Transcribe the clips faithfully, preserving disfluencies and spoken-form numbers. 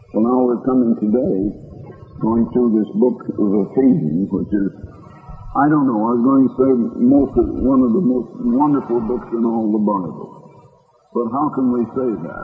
Well, now we're coming today, going through this book of Ephesians, which is, I don't know, I was going to say most of, one of the most wonderful books in all the Bible. But how can we say that?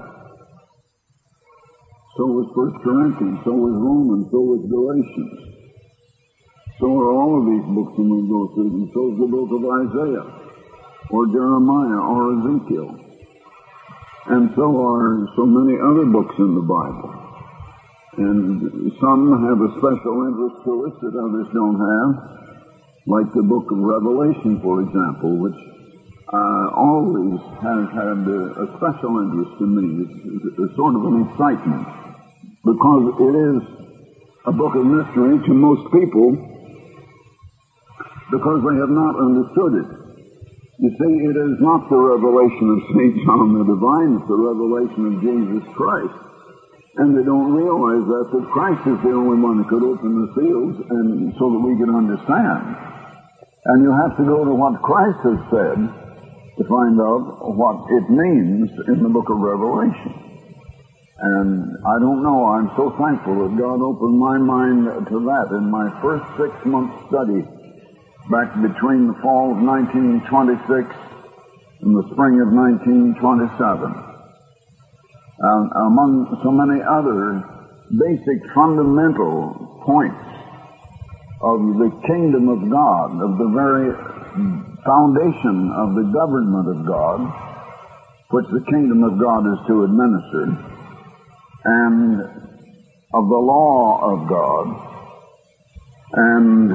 So was First Corinthians, so was Romans, so was Galatians. So are all of these books when we go through them. So is the book of Isaiah, or Jeremiah, or Ezekiel. And so are so many other books in the Bible. And some have a special interest to us that others don't have, like the book of Revelation, for example, which uh, always has had a, a special interest to me. It's, it's sort of an excitement, because it is a book of mystery to most people, because they have not understood it. You see, it is not the revelation of Saint John the Divine, it's the revelation of Jesus Christ. And they don't realize that, that Christ is the only one that could open the seals and so that we can understand. And you have to go to what Christ has said to find out what it means in the book of Revelation. And I don't know, I'm so thankful that God opened my mind to that in my first six-month study back between the fall of nineteen twenty-six and the spring of nineteen twenty-seven. Uh, among so many other basic fundamental points of the kingdom of God, of the very foundation of the government of God, which the kingdom of God is to administer, and of the law of God, and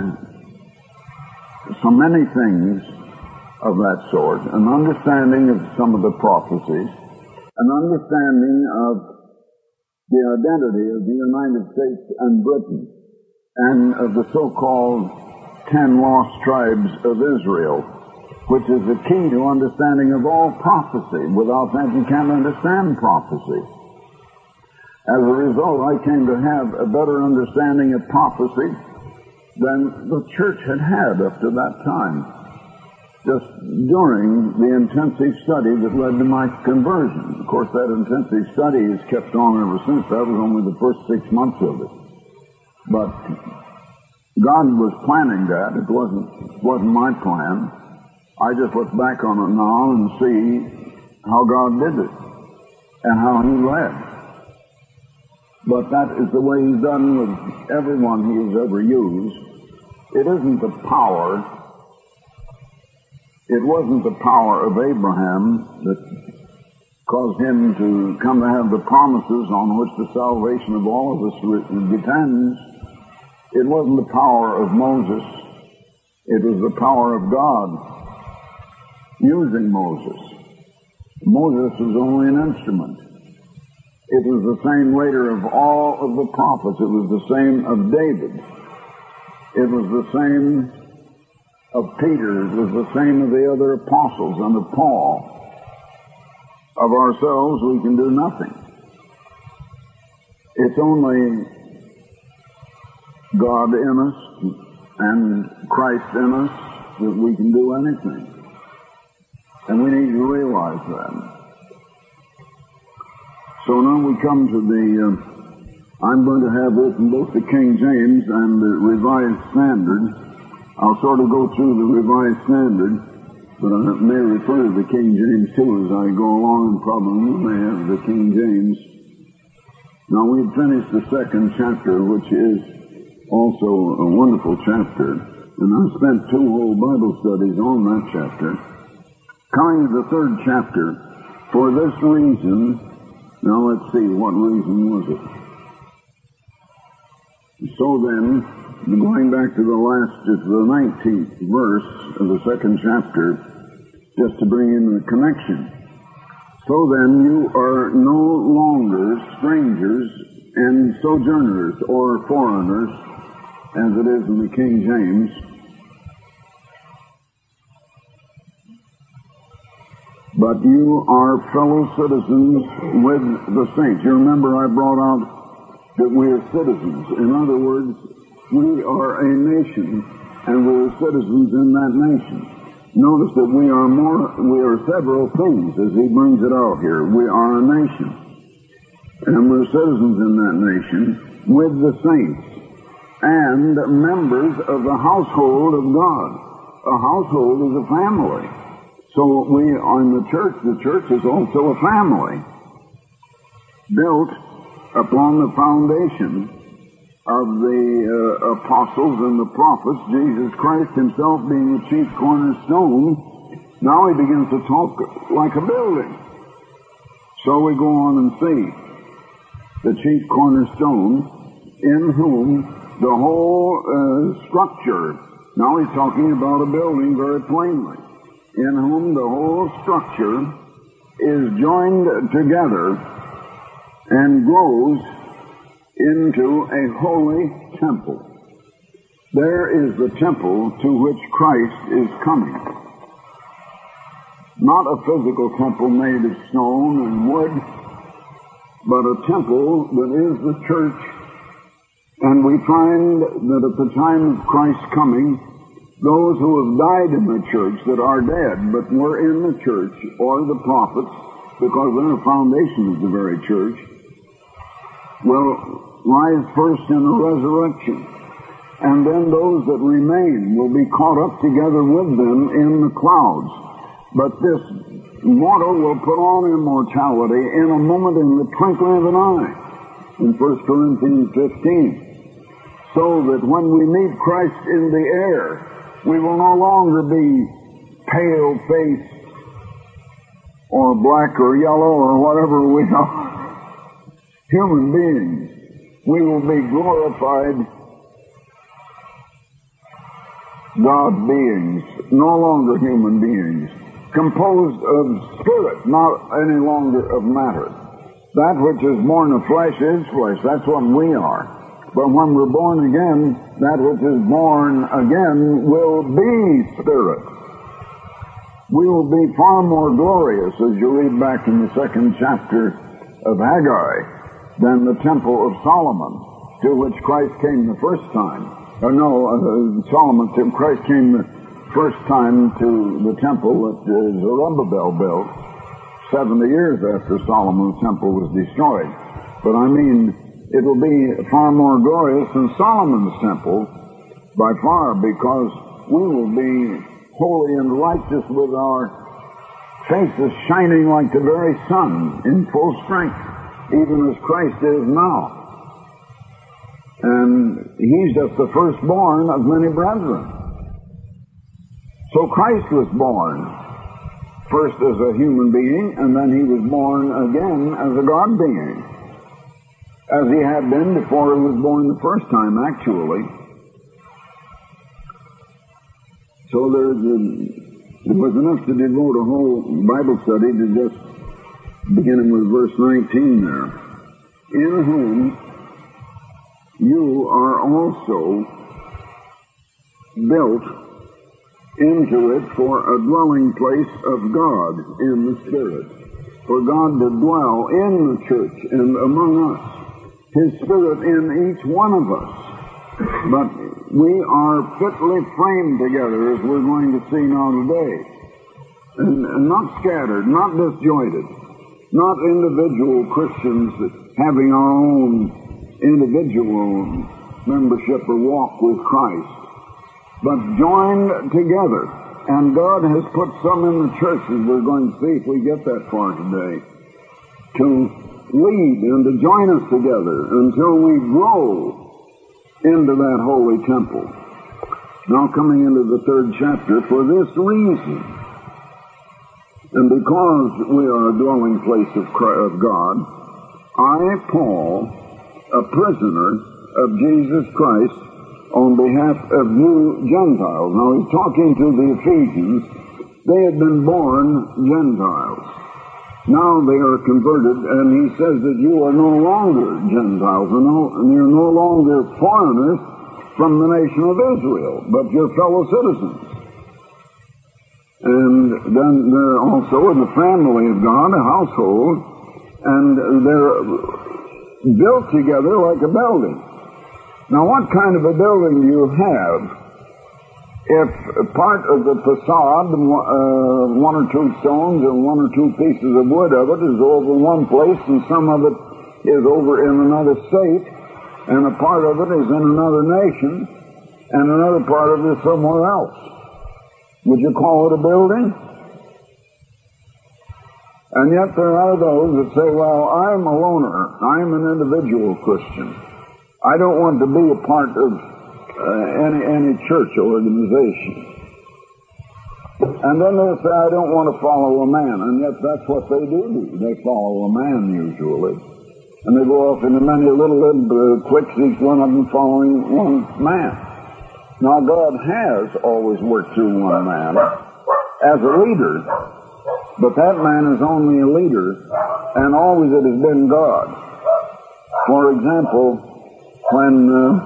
so many things of that sort, an understanding of some of the prophecies, an understanding of the identity of the United States and Britain, and of the so-called ten lost tribes of Israel, which is the key to understanding of all prophecy. Without that, you can't understand prophecy. As a result, I came to have a better understanding of prophecy than the church had had up to that time, just during the intensive study that led to my conversion. Of course, that intensive study has kept on ever since. That was only the first six months of it. But God was planning that. It wasn't, wasn't my plan. I just look back on it now and see how God did it and how He led. But that is the way He's done with everyone He has ever used. It isn't the power It wasn't the power of Abraham that caused him to come to have the promises on which the salvation of all of us depends. It wasn't the power of Moses. It was the power of God using Moses. Moses was only an instrument. It was the same later of all of the prophets. It was the same of David. It was the same of Peter, it was the same of the other apostles and of Paul. Of ourselves, we can do nothing. It's only God in us and Christ in us that we can do anything. And we need to realize that. So now we come to the, uh, I'm going to have open both the King James and the Revised Standard. I'll sort of go through the Revised Standard, but I may refer to the King James too as I go along, and probably you may have the King James. Now, we've finished the second chapter, which is also a wonderful chapter, and I've spent two whole Bible studies on that chapter. Coming to the third chapter, for this reason, now let's see, what reason was it? So then, going back to the last, to the nineteenth verse of the second chapter, just to bring in the connection. So then you are no longer strangers and sojourners or foreigners, as it is in the King James, but you are fellow citizens with the saints. You remember I brought out that we are citizens. In other words, we are a nation, and we're citizens in that nation. Notice that we are more, we are several things, as he brings it out here. We are a nation. and we're citizens in that nation, with the saints, and members of the household of God. A household is a family. So we are in the church. The church is also a family, built upon the foundation of the uh, apostles and the prophets, Jesus Christ himself being the chief cornerstone. Now he begins to talk like a building. So we go on and see the chief cornerstone, in whom the whole uh, structure, now he's talking about a building very plainly, in whom the whole structure is joined together and grows into a holy temple. There is the temple to which Christ is coming. Not a physical temple made of stone and wood, but a temple that is the church. And we find that at the time of Christ's coming, those who have died in the church that are dead, but were in the church, or the prophets, because their foundation is the very church, will rise first in the resurrection. And then those that remain will be caught up together with them in the clouds. But this mortal will put on immortality in a moment, in the twinkling of an eye, in First Corinthians fifteen. So that when we meet Christ in the air, we will no longer be pale-faced or black or yellow or whatever we are, human beings. We will be glorified God beings, no longer human beings, composed of spirit, not any longer of matter. That which is born of flesh is flesh. That's what we are. But when we're born again, that which is born again will be spirit. We will be far more glorious, as you read back in the second chapter of Haggai, than the temple of Solomon, to which Christ came the first time. Or no, uh, Solomon, Christ came the first time to the temple that uh, Zerubbabel built, seventy years after Solomon's temple was destroyed. But I mean, it will be far more glorious than Solomon's temple, by far, because we will be holy and righteous with our faces shining like the very sun in full strength, even as Christ is now. And he's just the firstborn of many brethren. So Christ was born first as a human being, and then he was born again as a God being, as he had been before he was born the first time, actually. So there's a, it was enough to devote a whole Bible study to just beginning with verse nineteen there. In whom you are also built into it for a dwelling place of God in the Spirit, for God to dwell in the church and among us, His Spirit in each one of us. But we are fitly framed together, as we're going to see now today, and, and not scattered, not disjointed, not individual Christians having our own individual membership or walk with Christ, but joined together. And God has put some in the church, as we're going to see if we get that far today, to lead and to join us together until we grow into that holy temple. Now coming into the third chapter, for this reason, and because we are a dwelling place of God, I, Paul, a prisoner of Jesus Christ, on behalf of you Gentiles. Now he's talking to the Ephesians. They had been born Gentiles. Now they are converted, and he says that you are no longer Gentiles, and you're no longer foreigners from the nation of Israel, but you're fellow citizens. And then they're also in the family of God, a household, and they're built together like a building. Now, what kind of a building do you have if part of the facade, uh, one or two stones or one or two pieces of wood of it is over one place and some of it is over in another state, and a part of it is in another nation, and another part of it is somewhere else. Would you call it a building? And yet there are those that say, well, I'm a loner. I'm an individual Christian. I don't want to be a part of uh, any, any church organization. And then they say, I don't want to follow a man. And yet that's what they do. They follow a man usually. And they go off into many little uh, cliques, each one of them following one man. Now God has always worked through one man as a leader, but that man is only a leader, and always it has been God. For example, when uh,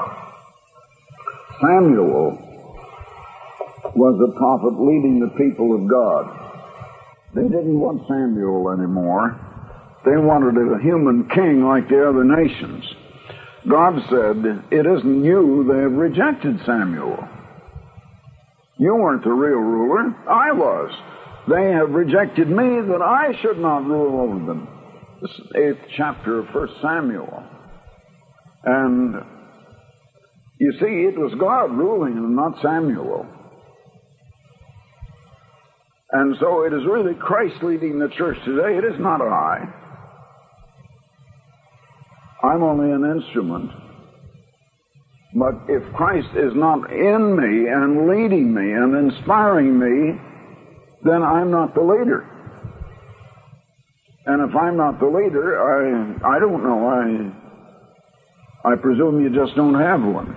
Samuel was a prophet leading the people of God, they didn't want Samuel anymore. They wanted a human king like the other nations. God said, it isn't you, they have rejected Samuel. You weren't the real ruler, I was. They have rejected me that I should not rule over them. This eighth chapter of First Samuel. And you see, it was God ruling and not Samuel. And so it is really Christ leading the church today. It is not I. I'm only an instrument. But if Christ is not in me and leading me and inspiring me, then I'm not the leader. And if I'm not the leader, I I don't know. I I presume you just don't have one.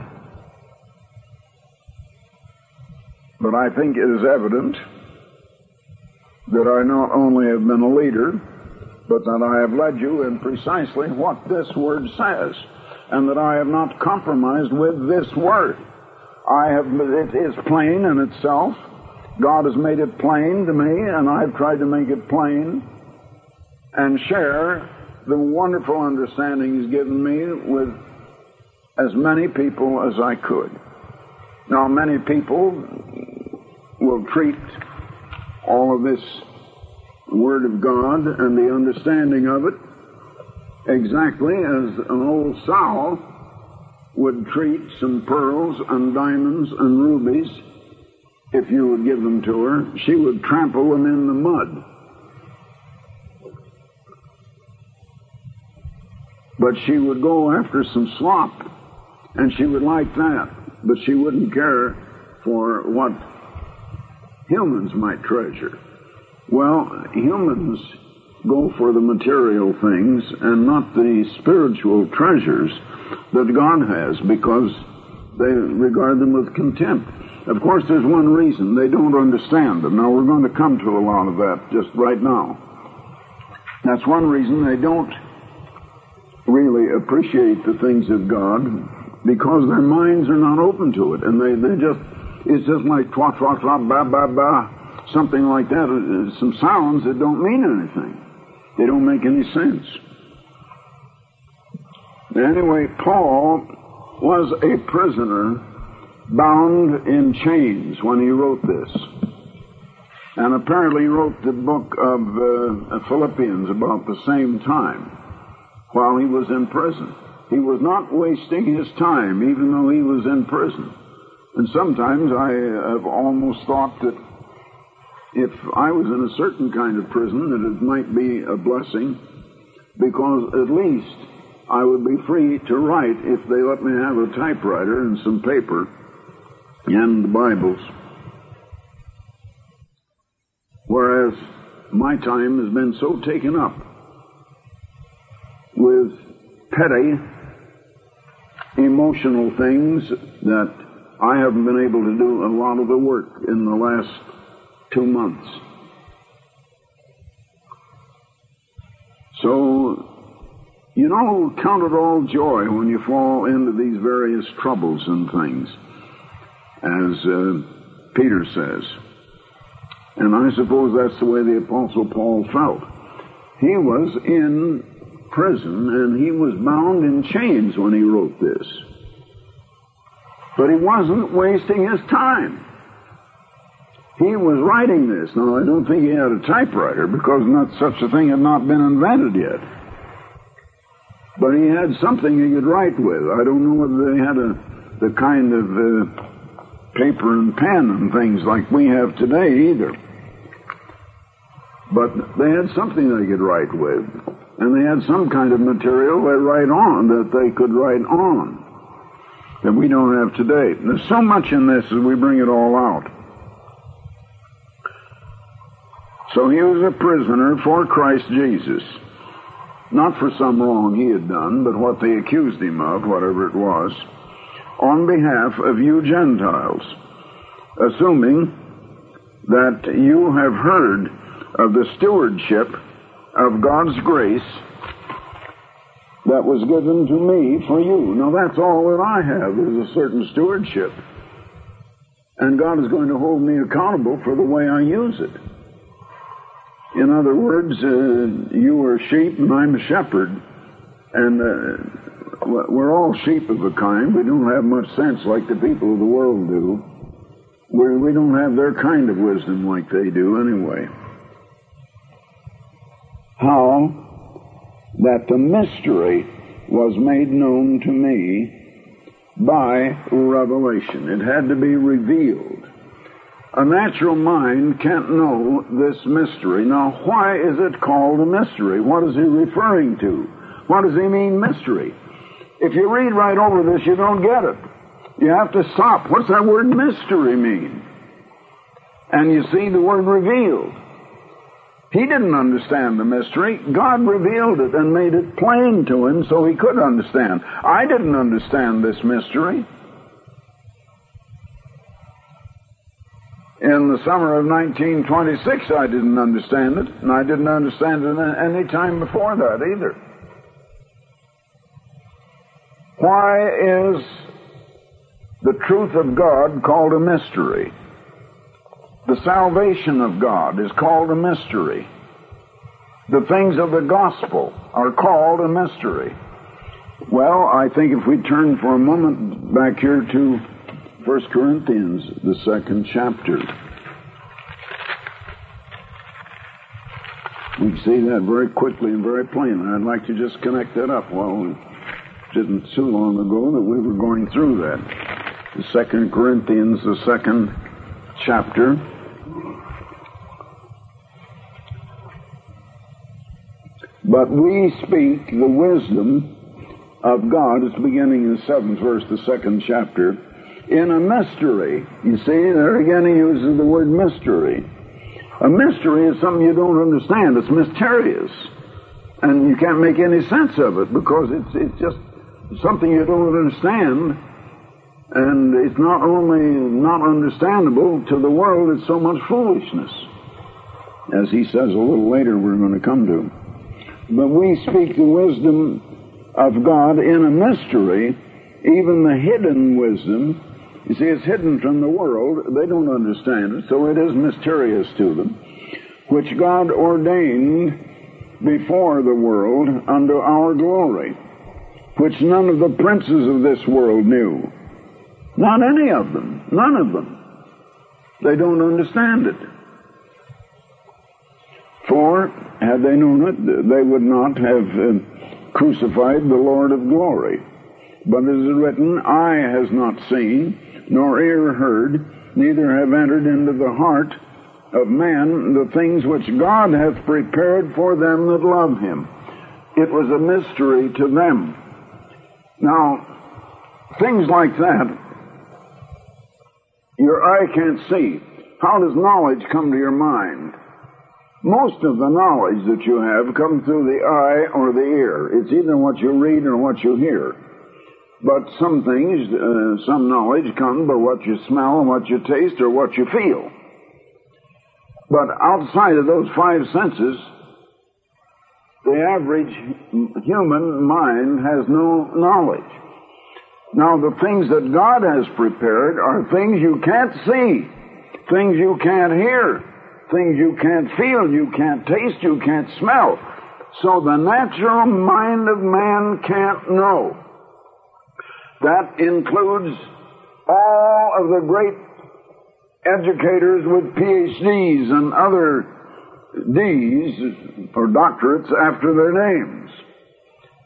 But I think it is evident that I not only have been a leader, but that I have led you in precisely what this word says, and that I have not compromised with this word. I have, it is plain in itself. God has made it plain to me, and I've tried to make it plain and share the wonderful understanding He's given me with as many people as I could. Now, many people will treat all of this Word of God and the understanding of it exactly as an old sow would treat some pearls and diamonds and rubies. If you would give them to her, she would trample them in the mud. But she would go after some slop, and she would like that, but she wouldn't care for what humans might treasure. Well, humans go for the material things and not the spiritual treasures that God has, because they regard them with contempt. Of course, there's one reason. They don't understand them. Now, we're going to come to a lot of that just right now. That's one reason they don't really appreciate the things of God, because their minds are not open to it. And they, they just, it's just like twat, twat, twat, ba, ba, ba, something like that. Some sounds that don't mean anything. They don't make any sense. Anyway, Paul was a prisoner bound in chains when he wrote this. And apparently he wrote the book of uh, Philippians about the same time while he was in prison. He was not wasting his time, even though he was in prison. And sometimes I have almost thought that if I was in a certain kind of prison, that it might be a blessing, because at least I would be free to write if they let me have a typewriter and some paper and the Bibles. Whereas my time has been so taken up with petty, emotional things that I haven't been able to do a lot of the work in the last two months. So, you know, count it all joy when you fall into these various troubles and things, as uh, Peter says. And I suppose that's the way the Apostle Paul felt. He was in prison, and he was bound in chains when he wrote this. But he wasn't wasting his time. He was writing this. Now, I don't think he had a typewriter, because not such a thing had not been invented yet. But he had something he could write with. I don't know whether they had a, the kind of uh, paper and pen and things like we have today either. But they had something they could write with. And they had some kind of material they write on, that they could write on, that we don't have today. There's so much in this as we bring it all out. So he was a prisoner for Christ Jesus. Not for some wrong he had done, but what they accused him of, whatever it was, on behalf of you Gentiles, assuming that you have heard of the stewardship of God's grace that was given to me for you. Now that's all that I have, is a certain stewardship. And God is going to hold me accountable for the way I use it. In other words, uh, you are sheep and I'm a shepherd. And uh, we're all sheep of a kind. We don't have much sense like the people of the world do. We're, we don't have their kind of wisdom like they do anyway. How that the mystery was made known to me by revelation. It had to be revealed. A natural mind can't know this mystery. Now, why is it called a mystery? What is he referring to? What does he mean, mystery? If you read right over this, you don't get it. You have to stop. What's that word mystery mean? And you see the word revealed. He didn't understand the mystery. God revealed it and made it plain to him so he could understand. I didn't understand this mystery. In the summer of nineteen twenty-six, I didn't understand it, and I didn't understand it any time before that either. Why is the truth of God called a mystery? The salvation of God is called a mystery. The things of the gospel are called a mystery. Well, I think if we turn for a moment back here to First Corinthians, the second chapter, we see that very quickly and very plainly. I'd like to just connect that up. Well, it isn't too long ago that we were going through that. The Second Corinthians, the second chapter. But we speak the wisdom of God, it's beginning in the seventh verse, the second chapter, in a mystery. You see, there again he uses the word mystery. A mystery is something you don't understand. It's mysterious. And you can't make any sense of it because it's, it's just something you don't understand. And it's not only not understandable to the world, it's so much foolishness. As he says a little later we're going to come to. But we speak the wisdom of God in a mystery, even the hidden wisdom. You see, it's hidden from the world. They don't understand it, so it is mysterious to them, which God ordained before the world unto our glory, which none of the princes of this world knew. Not any of them. None of them. They don't understand it. For, had they known it, they would not have uh, crucified the Lord of glory. But it is written, eye has not seen, nor ear heard, neither have entered into the heart of man the things which God hath prepared for them that love him. It was a mystery to them. Now, things like that, your eye can't see. How does knowledge come to your mind? Most of the knowledge that you have comes through the eye or the ear. It's either what you read or what you hear. But some things, uh, some knowledge comes by what you smell and what you taste or what you feel. But outside of those five senses, the average human mind has no knowledge. Now, the things that God has prepared are things you can't see, things you can't hear, things you can't feel, you can't taste, you can't smell. So the natural mind of man can't know. That includes all of the great educators with P H Ds and other Ds, or doctorates, after their names.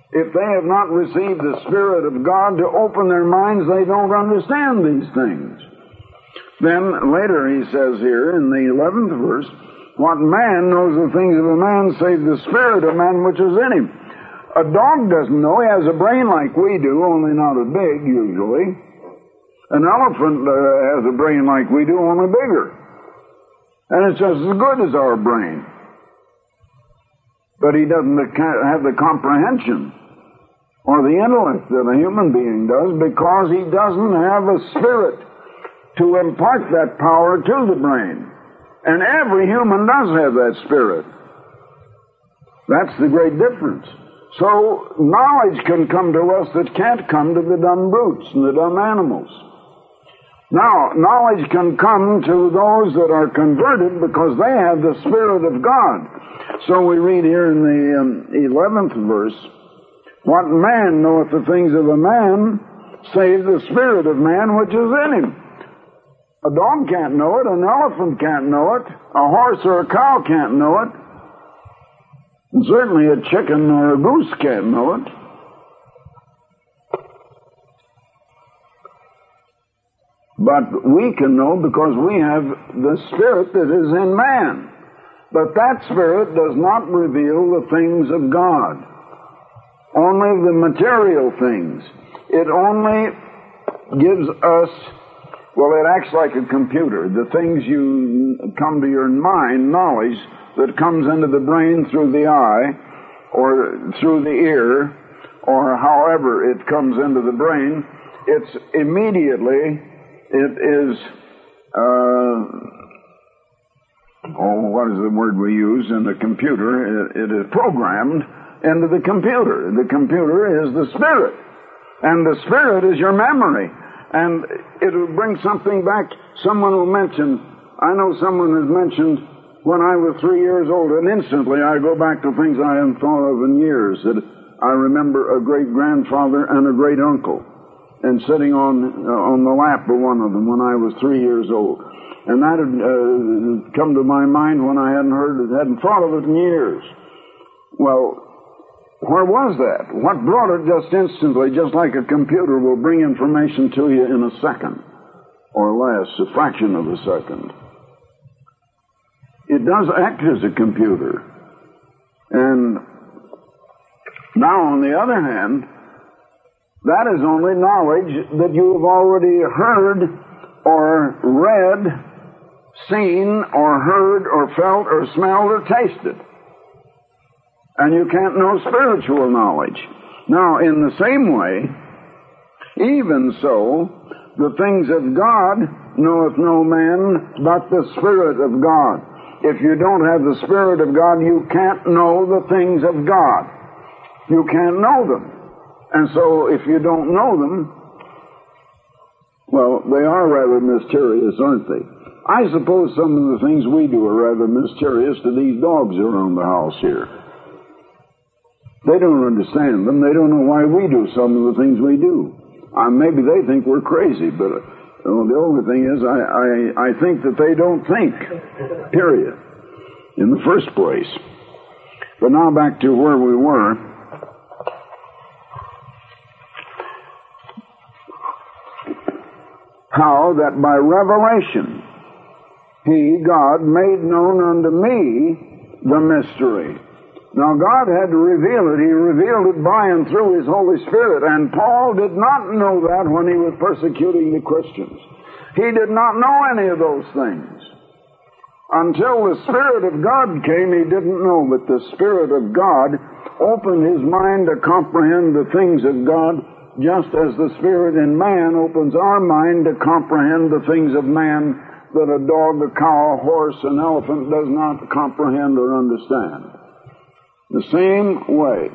If they have not received the Spirit of God to open their minds, they don't understand these things. Then later he says here in the eleventh verse, what man knows the things of a man save the spirit of man which is in him? A dog doesn't know. He has a brain like we do, only not as big usually. An elephant uh, has a brain like we do, only bigger. And it's just as good as our brain. But he doesn't have the comprehension or the intellect that a human being does, because he doesn't have a spirit to impart that power to the brain. And every human does have that spirit. That's the great difference. So knowledge can come to us that can't come to the dumb brutes and the dumb animals. Now, knowledge can come to those that are converted because they have the Spirit of God. So we read here in the um, eleventh verse, what man knoweth the things of a man, save the spirit of man which is in him? A dog can't know it, an elephant can't know it, a horse or a cow can't know it, and certainly a chicken or a goose can't know it. But we can know because we have the Spirit that is in man. But that Spirit does not reveal the things of God, only the material things. It only gives us, well, it acts like a computer. The things you come to your mind, knowledge, that comes into the brain through the eye, or through the ear, or however it comes into the brain, it's immediately, it is, uh, oh, what is the word we use in the computer? It, it is programmed into the computer. The computer is the Spirit, and the Spirit is your memory. And it will bring something back. Someone will mention, I know someone has mentioned, when I was three years old, and instantly I go back to things I haven't thought of in years. That I remember a great-grandfather and a great-uncle, and sitting on uh, on the lap of one of them when I was three years old. And that had uh, come to my mind when I hadn't heard it, hadn't thought of it in years. Well, where was that? What brought it just instantly, just like a computer will bring information to you in a second, or less, a fraction of a second. It does act as a computer. And now, on the other hand, that is only knowledge that you have already heard or read, seen or heard or felt or smelled or tasted. And you can't know spiritual knowledge. Now, in the same way, even so, the things of God knoweth no man but the Spirit of God. If you don't have the Spirit of God, you can't know the things of God. You can't know them. And so, if you don't know them, well, they are rather mysterious, aren't they? I suppose some of the things we do are rather mysterious to these dogs around the house here. They don't understand them. They don't know why we do some of the things we do. Uh, maybe they think we're crazy, but uh, well, the only thing is I, I, I think that they don't think, period, in the first place. But now back to where we were. How that by revelation He, God, made known unto me the mystery. Now, God had to reveal it. He revealed it by and through His Holy Spirit. And Paul did not know that when he was persecuting the Christians. He did not know any of those things. Until the Spirit of God came, he didn't know. But the Spirit of God opened his mind to comprehend the things of God, just as the Spirit in man opens our mind to comprehend the things of man that a dog, a cow, a horse, an elephant does not comprehend or understand. The same way.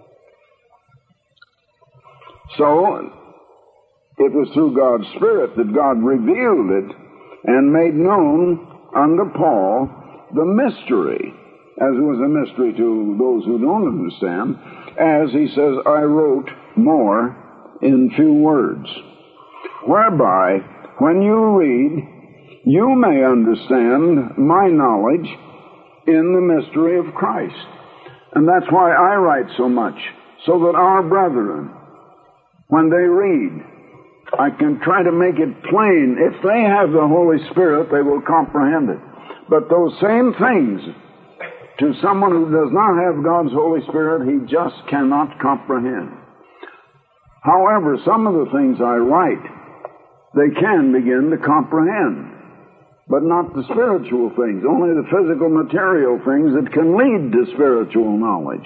So, it was through God's Spirit that God revealed it and made known unto Paul the mystery, as it was a mystery to those who don't understand, as he says, I wrote more in few words, whereby, when you read, you may understand my knowledge in the mystery of Christ. And that's why I write so much, so that our brethren, when they read, I can try to make it plain. If they have the Holy Spirit, they will comprehend it. But those same things, to someone who does not have God's Holy Spirit, he just cannot comprehend. However, some of the things I write, they can begin to comprehend, but not the spiritual things, only the physical, material things that can lead to spiritual knowledge.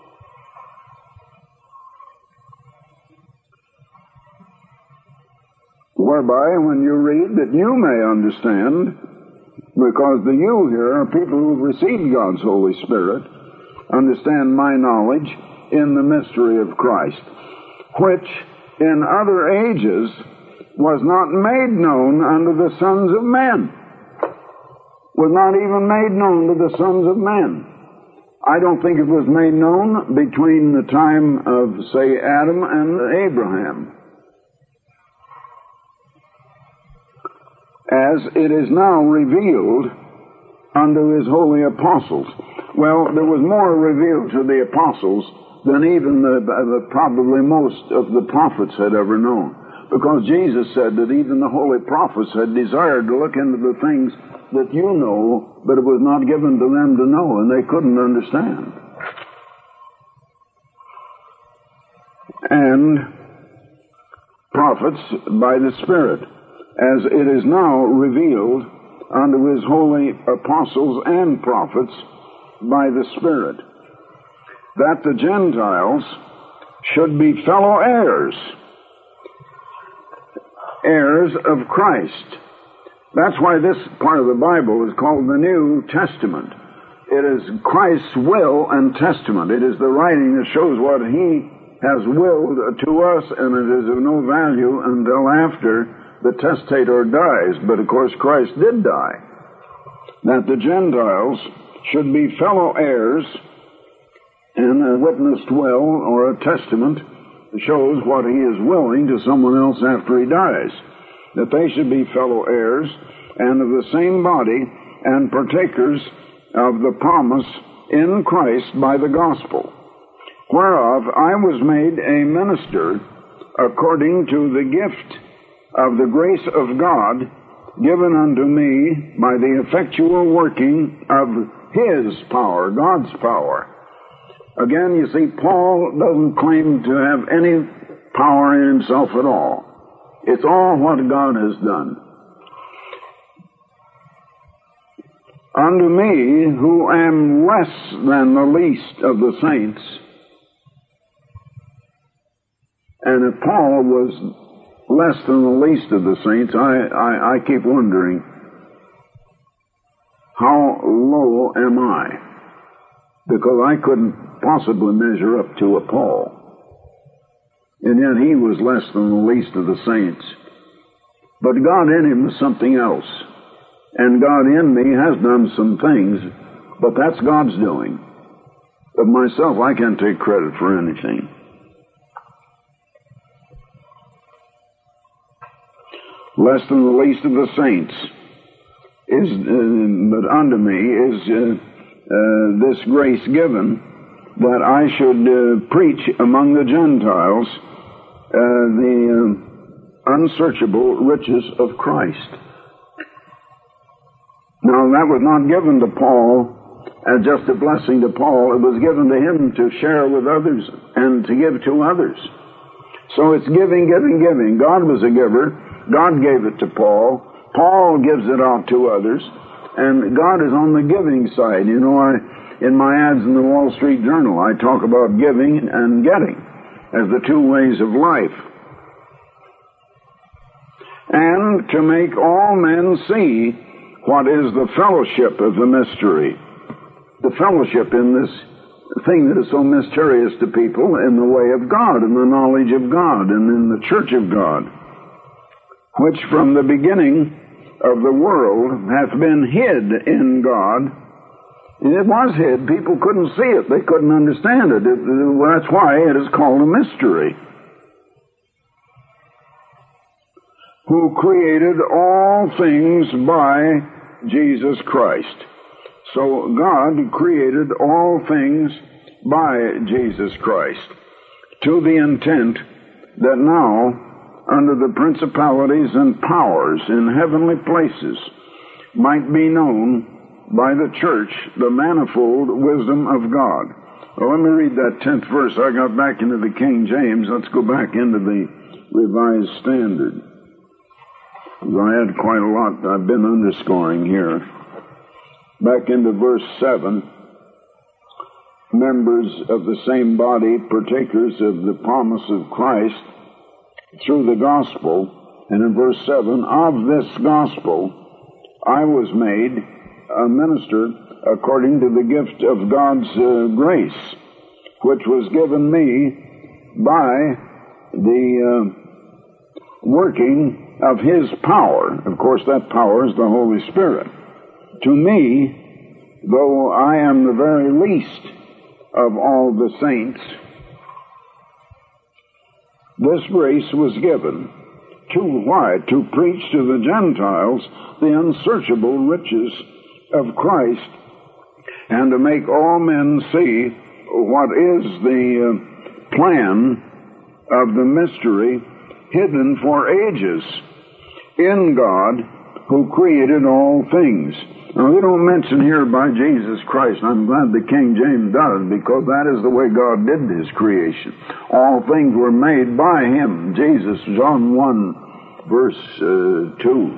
Whereby, when you read, that you may understand, because the you here are people who have received God's Holy Spirit, understand my knowledge in the mystery of Christ, which in other ages was not made known unto the sons of men. Was not even made known to the sons of men. I don't think it was made known between the time of, say, Adam and Abraham. As it is now revealed unto his holy apostles. Well, there was more revealed to the apostles than even the, the, probably most of the prophets had ever known. Because Jesus said that even the holy prophets had desired to look into the things that you know, but it was not given to them to know, and they couldn't understand. And prophets by the Spirit, as it is now revealed unto his holy apostles and prophets by the Spirit, that the Gentiles should be fellow heirs, heirs of Christ. That's why this part of the Bible is called the New Testament. It is Christ's will and testament. It is the writing that shows what he has willed to us, and it is of no value until after the testator dies. But of course Christ did die. That the Gentiles should be fellow heirs, and a witnessed will or a testament shows what he is willing to someone else after he dies. That they should be fellow heirs and of the same body and partakers of the promise in Christ by the gospel, whereof I was made a minister according to the gift of the grace of God given unto me by the effectual working of his power, God's power. Again, you see, Paul doesn't claim to have any power in himself at all. It's all what God has done. Unto me, who am less than the least of the saints. And if Paul was less than the least of the saints, I, I, I keep wondering, how low am I? Because I couldn't possibly measure up to a Paul. And yet he was less than the least of the saints. But God in him is something else. And God in me has done some things, but that's God's doing. Of myself, I can't take credit for anything. Less than the least of the saints is, uh, but unto me is uh, uh, this grace given, that I should uh, preach among the Gentiles uh, the uh, unsearchable riches of Christ. Now, that was not given to Paul as just a blessing to Paul. It was given to him to share with others and to give to others. So it's giving, giving, giving. God was a giver. God gave it to Paul. Paul gives it out to others. And God is on the giving side. You know, I, in my ads in the Wall Street Journal, I talk about giving and getting as the two ways of life. And to make all men see what is the fellowship of the mystery. The fellowship in this thing that is so mysterious to people in the way of God, in the knowledge of God, and in the church of God, which from the beginning of the world hath been hid in God. And it was hid. People couldn't see it. They couldn't understand it. it. That's why it is called a mystery. Who created all things by Jesus Christ. So God created all things by Jesus Christ. to the intent that now, under the principalities and powers in heavenly places, might be known by the church the manifold wisdom of God. Well, let me read that tenth verse. I got back into the King James. Let's go back into the Revised Standard. I had quite a lot I've been underscoring here. Back into verse seven. Members of the same body, partakers of the promise of Christ through the gospel. And in verse seven, of this gospel I was made a minister according to the gift of God's uh, grace, which was given me by the uh, working of His power. Of course, that power is the Holy Spirit. To me, though I am the very least of all the saints, this grace was given. To why? To preach to the Gentiles the unsearchable riches of Christ, and to make all men see what is the uh, plan of the mystery hidden for ages in God who created all things. Now, we don't mention here by Jesus Christ. I'm glad the King James does, because that is the way God did His creation. All things were made by Him. Jesus, John one, verse uh, two.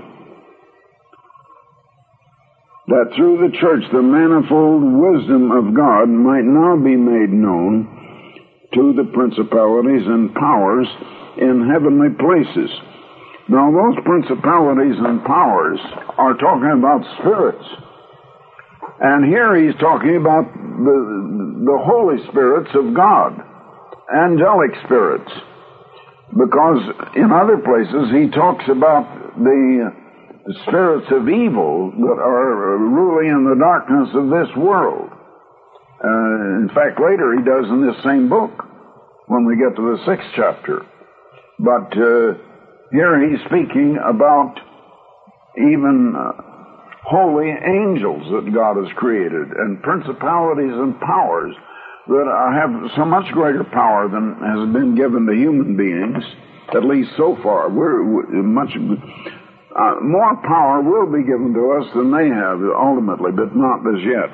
That through the church the manifold wisdom of God might now be made known to the principalities and powers in heavenly places. Now, those principalities and powers are talking about spirits. And here he's talking about the, the Holy Spirits of God, angelic spirits. Because in other places he talks about the spirits of evil that are ruling in the darkness of this world. Uh, in fact, later he does in this same book, when we get to the sixth chapter. But uh, here he's speaking about even uh, holy angels that God has created, and principalities and powers that are, have so much greater power than has been given to human beings, at least so far. We're, we're much uh, more power will be given to us than they have ultimately, but not as yet.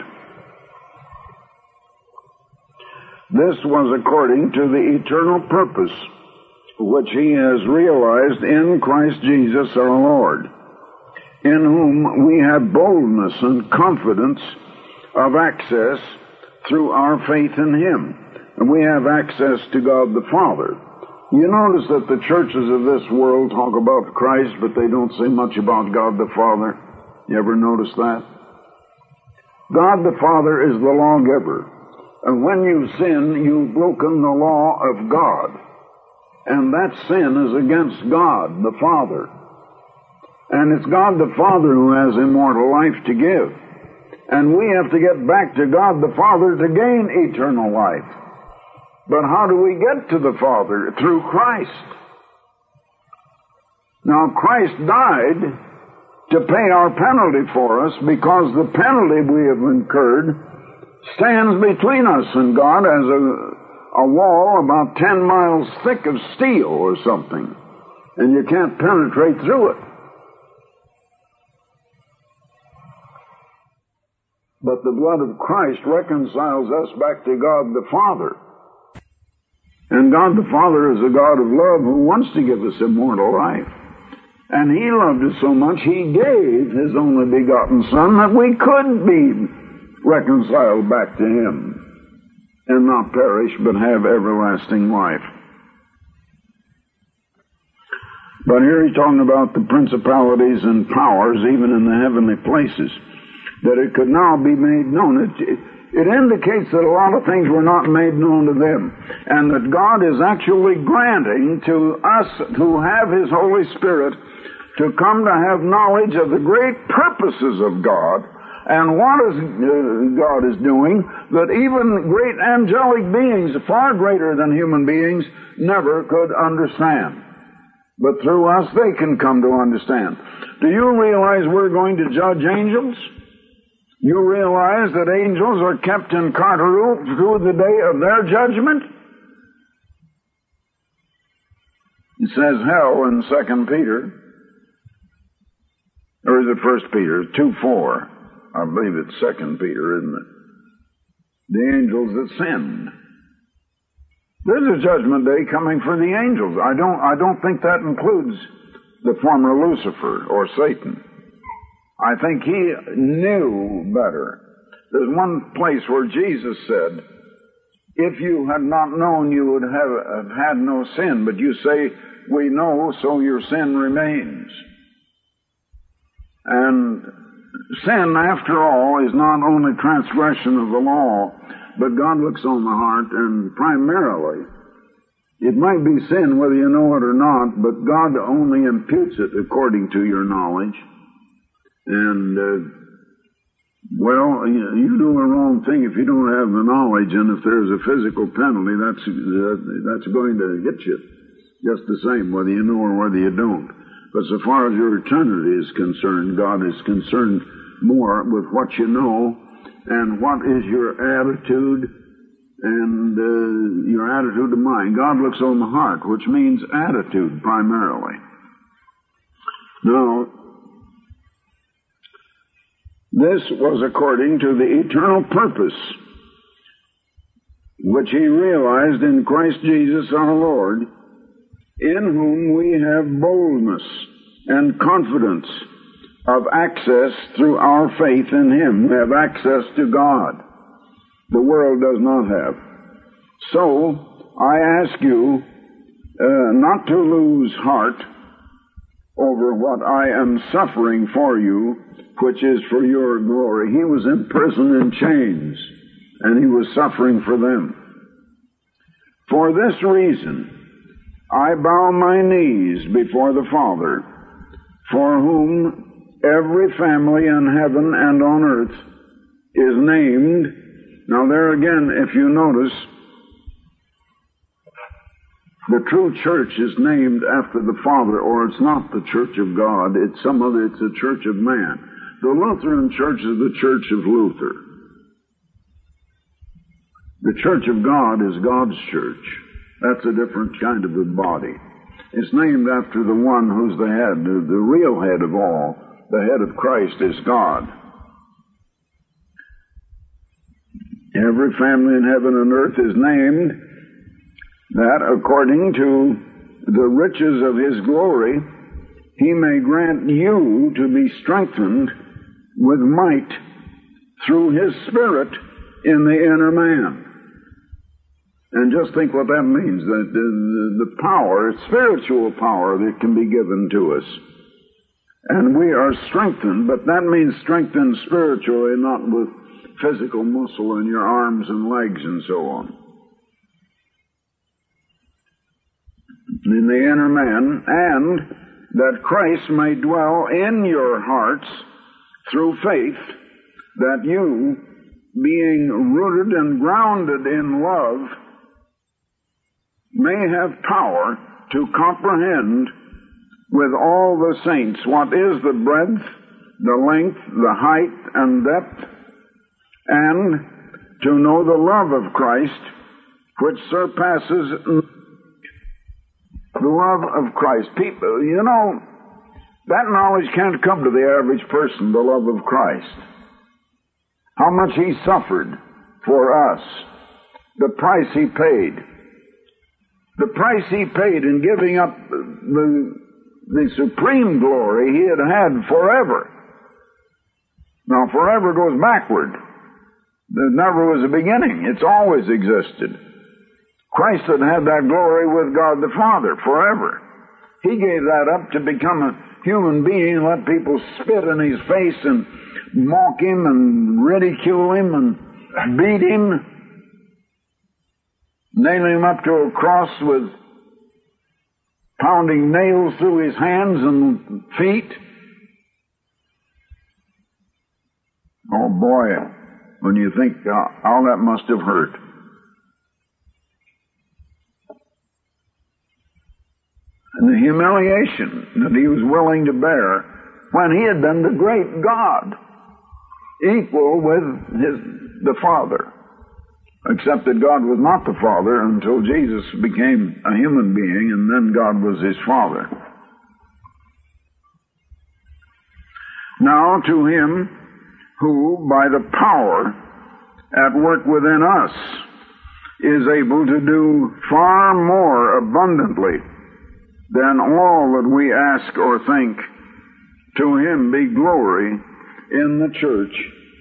This was according to the eternal purpose which He has realized in Christ Jesus our Lord, in whom we have boldness and confidence of access through our faith in Him. And we have access to God the Father. You notice that the churches of this world talk about Christ, but they don't say much about God the Father. You ever notice that? God the Father is the lawgiver. And when you sin, you've broken the law of God. And that sin is against God the Father. And it's God the Father who has immortal life to give. And we have to get back to God the Father to gain eternal life. But how do we get to the Father? Through Christ. Now, Christ died to pay our penalty for us, because the penalty we have incurred stands between us and God as a, a wall about ten miles thick of steel or something. And you can't penetrate through it. But the blood of Christ reconciles us back to God the Father. And God the Father is a God of love who wants to give us immortal life. And He loved us so much, He gave His only begotten Son that we could be reconciled back to Him and not perish but have everlasting life. But here he's talking about the principalities and powers, even in the heavenly places, that it could now be made known. It, it, it indicates that a lot of things were not made known to them, and that God is actually granting to us who have His Holy Spirit to come to have knowledge of the great purposes of God and what is, uh, God is doing, that even great angelic beings, far greater than human beings, never could understand. But through us, they can come to understand. Do you realize we're going to judge angels? You realize that angels are kept in Carteru through the day of their judgment? It says hell in Second Peter, or is it First Peter? two four. I believe it's Second Peter, isn't it? The angels that sinned. There's a judgment day coming for the angels. I don't, I don't think that includes the former Lucifer or Satan. I think he knew better. There's one place where Jesus said, if you had not known, you would have, have had no sin. But you say, we know, so your sin remains. And sin, after all, is not only transgression of the law, but God looks on the heart, and primarily, it might be sin whether you know it or not, but God only imputes it according to your knowledge. And, uh, well, you, you do a wrong thing if you don't have the knowledge, and if there's a physical penalty, that's, uh, that's going to hit you just the same, whether you know or whether you don't. But so far as your eternity is concerned, God is concerned more with what you know and what is your attitude and uh, your attitude of mind. God looks on the heart, which means attitude primarily. Now, this was according to the eternal purpose which he realized in Christ Jesus our Lord, in whom we have boldness and confidence of access through our faith in him. We have access to God. The world does not have. So, I ask you uh, not to lose heart over what I am suffering for you, which is for your glory. He was in prison in chains, and he was suffering for them. For this reason, I bow my knees before the Father, for whom every family in heaven and on earth is named. Now there again, if you notice, the true church is named after the Father, or it's not the church of God, it's some other, it's a church of man. The Lutheran church is the church of Luther. The church of God is God's church. That's a different kind of a body. It's named after the one who's the head, the, the real head of all. The head of Christ is God. Every family in heaven and earth is named that according to the riches of his glory, he may grant you to be strengthened with might through his Spirit in the inner man. And just think what that means, that the, the power, spiritual power that can be given to us. And we are strengthened, but that means strengthened spiritually, not with physical muscle in your arms and legs and so on. In the inner man, and that Christ may dwell in your hearts through faith, that you, being rooted and grounded in love, may have power to comprehend with all the saints what is the breadth, the length, the height, and depth, and to know the love of Christ, which surpasses the love of Christ. People, you know, that knowledge can't come to the average person, the love of Christ. How much he suffered for us, the price he paid. The price he paid in giving up the, the supreme glory he had had forever. Now, forever goes backward. There never was a beginning. It's always existed. Christ had had that glory with God the Father forever. He gave that up to become a human being, let people spit in his face and mock him and ridicule him and beat him, nail him up to a cross with pounding nails through his hands and feet. Oh boy, when you think how, how that must have hurt. And the humiliation that he was willing to bear when he had been the great God, equal with his, the Father. except that God was not the Father until Jesus became a human being, and then God was his Father. Now to him who, by the power at work within us, is able to do far more abundantly than all that we ask or think, to him be glory in the church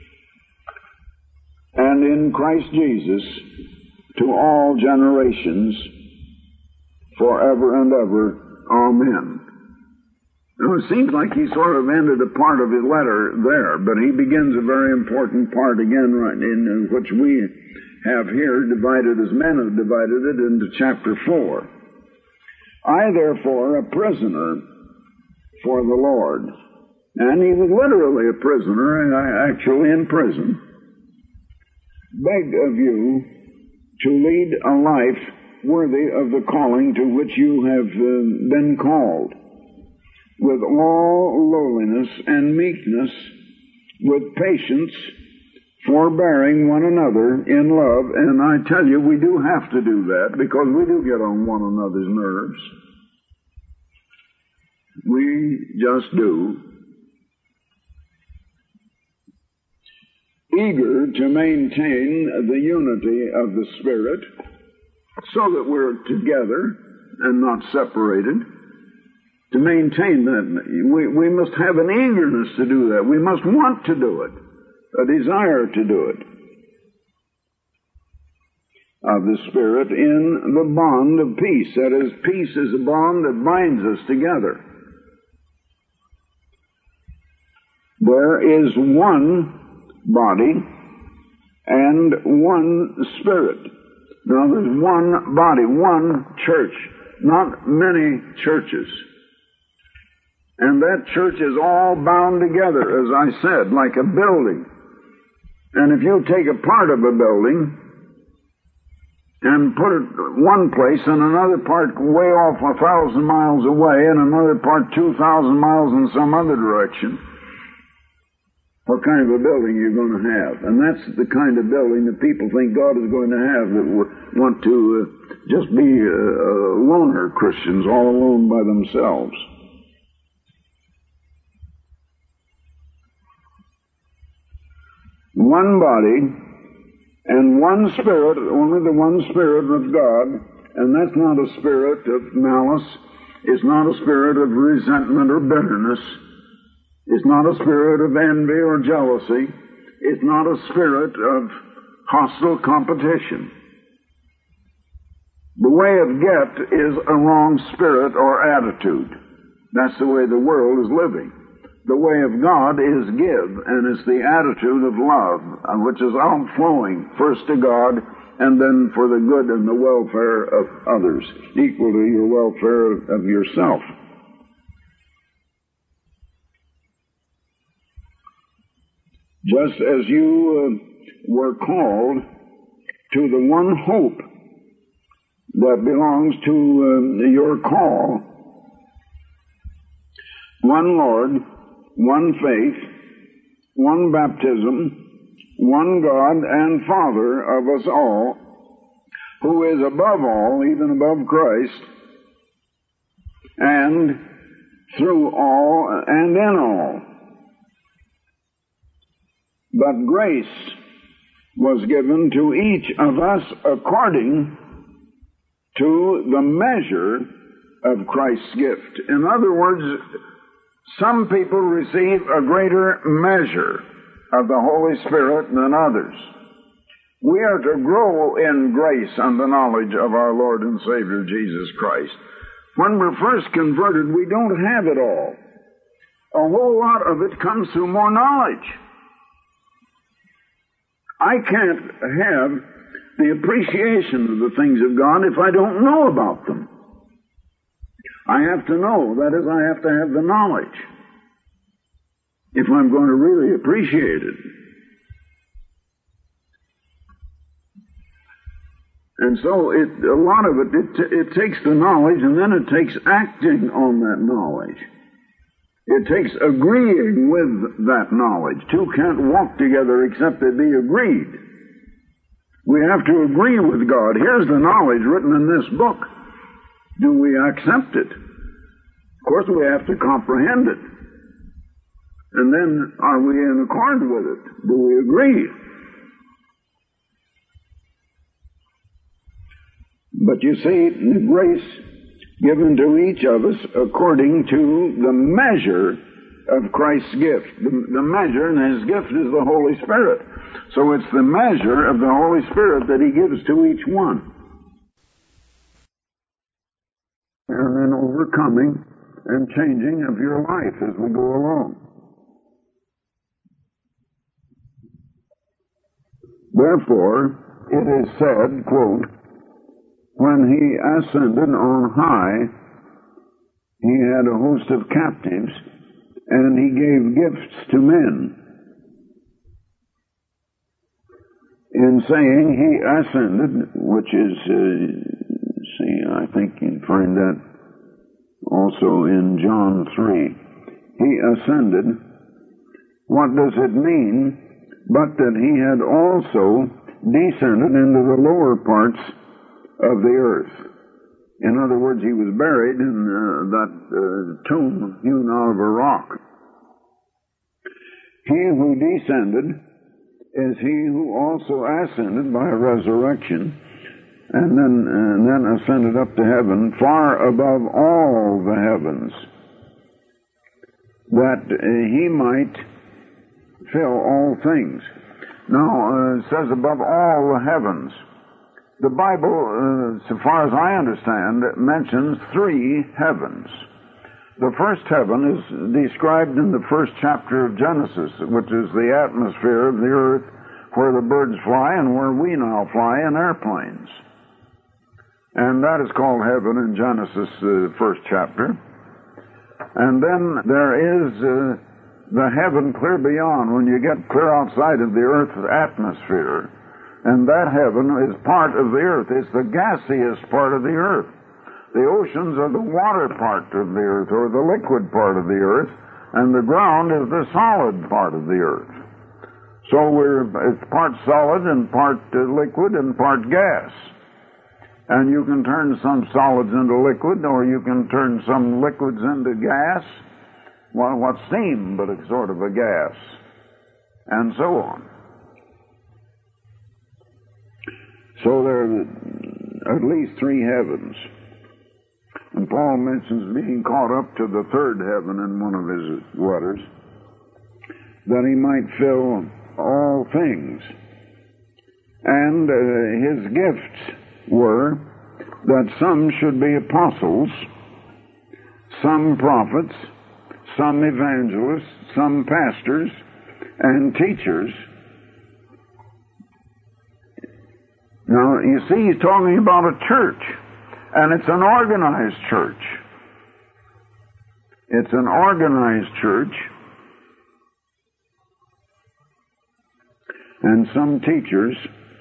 and in Christ Jesus to all generations, forever and ever. Amen. Now, it seems like he sort of ended a part of his letter there, but he begins a very important part again, right, in which we have here divided, as men have divided it, into chapter four. I, therefore, a prisoner for the Lord. And he was literally a prisoner, and actually in prison. Beg of you to lead a life worthy of the calling to which you have uh, been called, with all lowliness and meekness, with patience, forbearing one another in love. And I tell you, we do have to do that, because we do get on one another's nerves. We just do. Eager to maintain the unity of the Spirit, so that we're together and not separated. To maintain that, we, we must have an eagerness to do that. We must want to do it, a desire to do it, of the Spirit in the bond of peace. That is, peace is a bond that binds us together. There is one body and one Spirit. Now, there's one body, one church, not many churches. And that church is all bound together, as I said, like a building. And if you take a part of a building and put it one place and another part way off a thousand miles away and another part two thousand miles in some other direction, what kind of a building you're going to have? And that's the kind of building that people think God is going to have, that want to uh, just be uh, uh, loner Christians, all alone by themselves. One body and one Spirit, only the one Spirit of God, and that's not a spirit of malice, it's not a spirit of resentment or bitterness, it's not a spirit of envy or jealousy, it's not a spirit of hostile competition. The way of get is a wrong spirit or attitude. That's the way the world is living. The way of God is give, and it's the attitude of love, which is outflowing first to God and then for the good and the welfare of others, equal to your welfare of yourself. Just as you uh, were called to the one hope that belongs to uh, your call, one Lord, one faith, one baptism, one God and Father of us all, who is above all, even above Christ, and through all and in all. But grace was given to each of us according to the measure of Christ's gift. In other words, some people receive a greater measure of the Holy Spirit than others. We are to grow in grace and the knowledge of our Lord and Savior Jesus Christ. When we're first converted, we don't have it all. A whole lot of it comes through more knowledge. I can't have the appreciation of the things of God if I don't know about them. I have to know, that is, I have to have the knowledge if I'm going to really appreciate it. And so it, a lot of it, it, it takes the knowledge, and then it takes acting on that knowledge. It takes agreeing with that knowledge. Two can't walk together except they be agreed. We have to agree with God. Here's the knowledge written in this book. Do we accept it? Of course, we have to comprehend it. And then, are we in accord with it? Do we agree? But you see, the grace given to each of us according to the measure of Christ's gift. The, the measure, and His gift is the Holy Spirit. So it's the measure of the Holy Spirit that He gives to each one. And then overcoming and changing of your life as we go along. Therefore, it is said, quote, when He ascended on high, He had a host of captives, and He gave gifts to men. In saying He ascended, which is, uh, see, I think you can find that also in John three. He ascended. What does it mean? But that He had also descended into the lower parts of the earth. In other words, He was buried in uh, that uh, tomb hewn out of a rock. He who descended is He who also ascended by resurrection, and then, and then ascended up to heaven, far above all the heavens, that uh, He might fill all things. Now, uh, it says above all the heavens. The Bible, uh, so far as I understand, mentions three heavens. The first heaven is described in the first chapter of Genesis, which is the atmosphere of the earth where the birds fly and where we now fly in airplanes. And that is called heaven in Genesis, the uh, first chapter. And then there is uh, the heaven clear beyond, when you get clear outside of the earth's atmosphere. And that heaven is part of the earth. It's the gaseous part of the earth. The oceans are the water part of the earth, or the liquid part of the earth, and the ground is the solid part of the earth. So we're, it's part solid and part uh, liquid and part gas. And you can turn some solids into liquid, or you can turn some liquids into gas. Well, what's steam, but it's sort of a gas. And so on. So there are at least three heavens. And Paul mentions being caught up to the third heaven in one of his letters, that he might fill all things. And uh, his gifts were that some should be apostles, some prophets, some evangelists, some pastors, and teachers. Now, you see, he's talking about a church, and it's an organized church. It's an organized church, and some teachers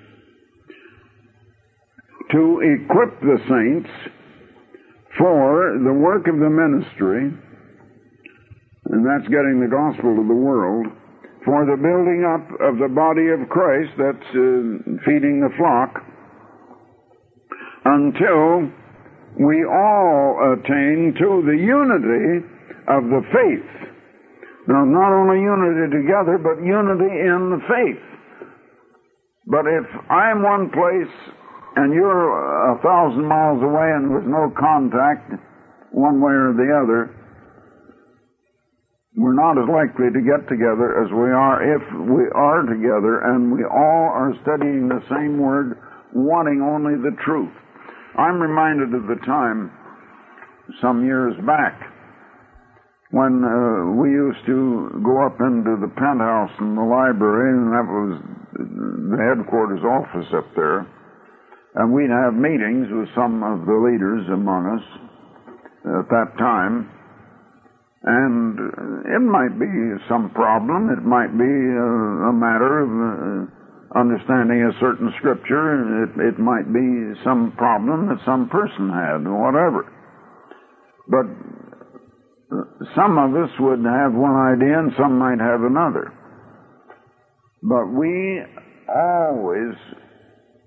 to equip the saints for the work of the ministry, and that's getting the gospel to the world, for the building up of the body of Christ, that's uh, feeding the flock, until we all attain to the unity of the faith. Now, not only unity together, but unity in the faith. But if I'm one place and you're a thousand miles away and there's no contact one way or the other, we're not as likely to get together as we are if we are together and we all are studying the same word, wanting only the truth. I'm reminded of the time some years back when uh, we used to go up into the penthouse in the library, and that was the headquarters office up there, and we'd have meetings with some of the leaders among us at that time. And it might be some problem. It might be a, a matter of uh, understanding a certain scripture. It, it might be some problem that some person had, or whatever. But some of us would have one idea and some might have another. But we always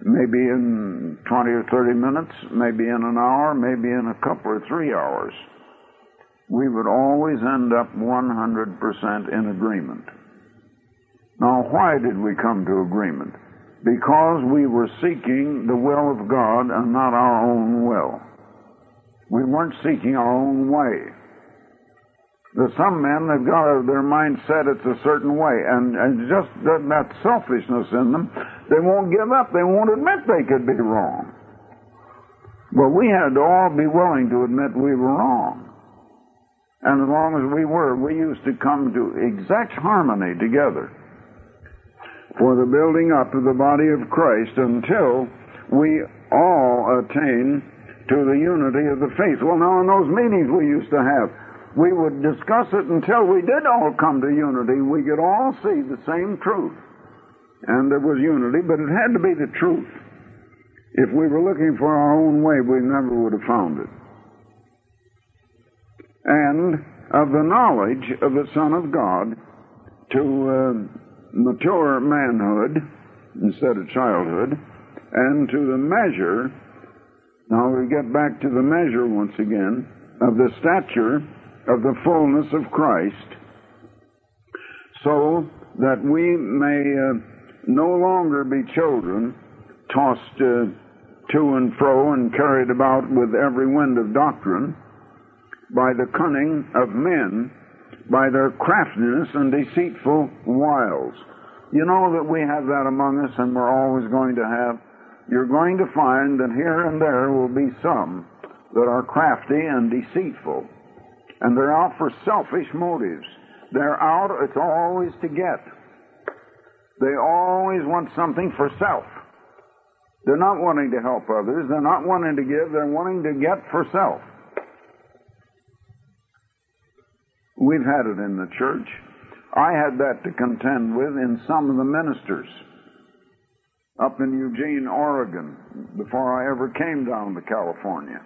maybe in twenty or thirty minutes, maybe in an hour, maybe in a couple or three hours, we would always end up one hundred percent in agreement. Now, why did we come to agreement? Because we were seeking the will of God and not our own will. We weren't seeking our own way. There's some men, they've got their mind set it's a certain way, and, and just that, that selfishness in them, they won't give up. They won't admit they could be wrong. But we had to all be willing to admit we were wrong. And as long as we were, we used to come to exact harmony together for the building up of the body of Christ until we all attain to the unity of the faith. Well, now in those meetings we used to have, we would discuss it until we did all come to unity. We could all see the same truth. And there was unity, but it had to be the truth. If we were looking for our own way, we never would have found it. And of the knowledge of the Son of God to uh, mature manhood instead of childhood, and to the measure, now we get back to the measure once again, of the stature of the fullness of Christ, so that we may uh, no longer be children tossed uh, to and fro and carried about with every wind of doctrine by the cunning of men, by their craftiness and deceitful wiles. You know that we have that among us, and we're always going to have. You're going to find that here and there will be some that are crafty and deceitful, and they're out for selfish motives. They're out, it's always to get. They always want something for self. They're not wanting to help others. They're not wanting to give. They're wanting to get for self. We've had it in the church. I had that to contend with in some of the ministers up in Eugene, Oregon, before I ever came down to California.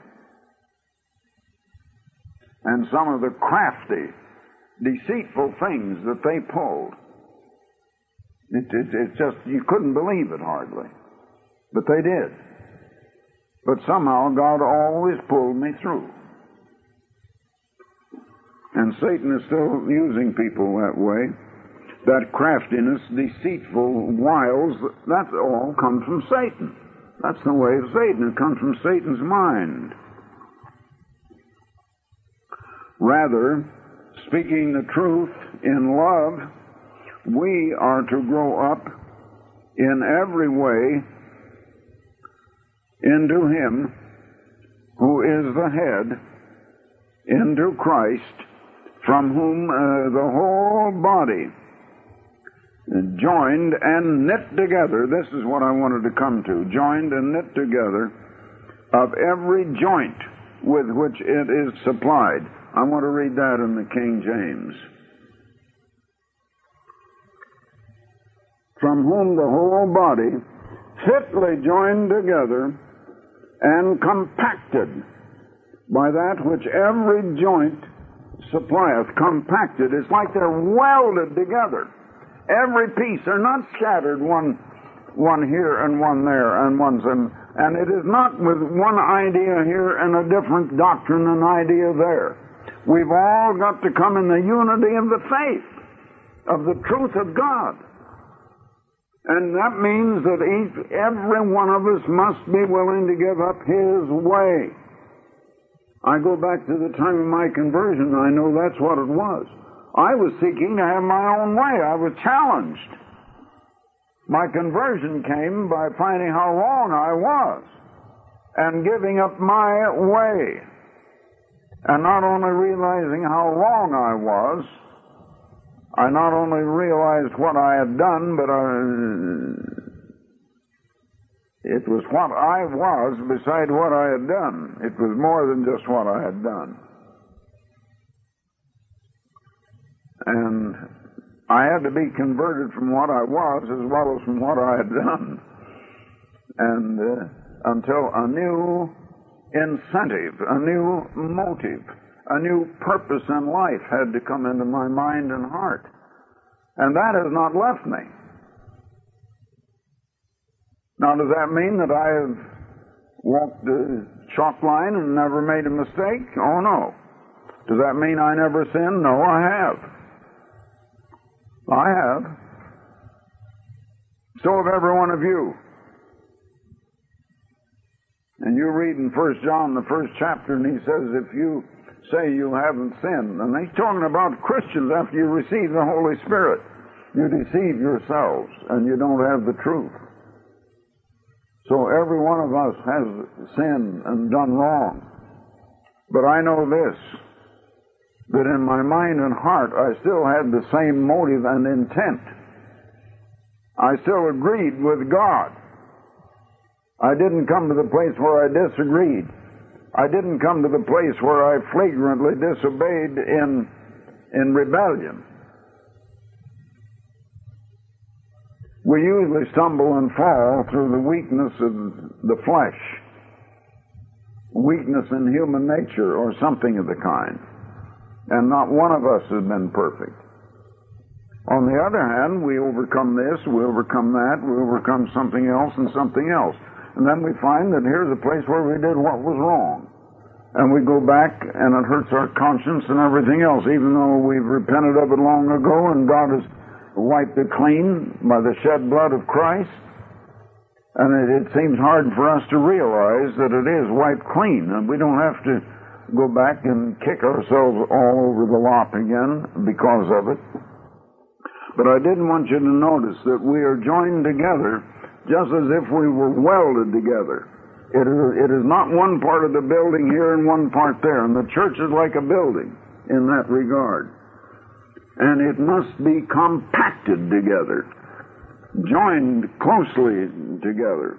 And some of the crafty, deceitful things that they pulled. It, it, it's just, you couldn't believe it hardly. But they did. But somehow God always pulled me through. And Satan is still using people that way. That craftiness, deceitful wiles, that all comes from Satan. That's the way of Satan. It comes from Satan's mind. Rather, speaking the truth in love, we are to grow up in every way into Him who is the head, into Christ, from whom uh, the whole body, joined and knit together, this is what I wanted to come to, joined and knit together, of every joint with which it is supplied. I want to read that in the King James. From whom the whole body, fitly joined together and compacted by that which every joint supplieth. Compacted. It's like they're welded together. Every piece. They're not scattered one one here and one there and one's in, and it is not with one idea here and a different doctrine and idea there. We've all got to come in the unity of the faith, of the truth of God. And that means that each, every one of us must be willing to give up his way. I go back to the time of my conversion, and I know that's what it was. I was seeking to have my own way. I was challenged. My conversion came by finding how wrong I was and giving up my way. And not only realizing how wrong I was, I not only realized what I had done, but I, it was what I was beside what I had done. It was more than just what I had done. And I had to be converted from what I was as well as from what I had done. And uh, until a new incentive, a new motive, a new purpose in life had to come into my mind and heart. And that has not left me. Now, does that mean that I have walked the chalk line and never made a mistake? Oh, no. Does that mean I never sinned? No, I have. I have. So have every one of you. And you read in First John, the first chapter, and he says, if you say you haven't sinned, and he's talking about Christians after you receive the Holy Spirit, you deceive yourselves, and you don't have the truth. So every one of us has sinned and done wrong. But I know this, that in my mind and heart I still had the same motive and intent. I still agreed with God. I didn't come to the place where I disagreed. I didn't come to the place where I flagrantly disobeyed in, in rebellion. We usually stumble and fall through the weakness of the flesh, weakness in human nature, or something of the kind. And not one of us has been perfect. On the other hand, we overcome this, we overcome that, we overcome something else and something else. And then we find that here's a place where we did what was wrong. And we go back and it hurts our conscience and everything else, even though we've repented of it long ago and God has wiped it clean by the shed blood of Christ. And it, it seems hard for us to realize that it is wiped clean, and we don't have to go back and kick ourselves all over the lot again because of it. But I didn't want you to notice that we are joined together just as if we were welded together. It is, it is not one part of the building here and one part there, and the church is like a building in that regard. And it must be compacted together, joined closely together.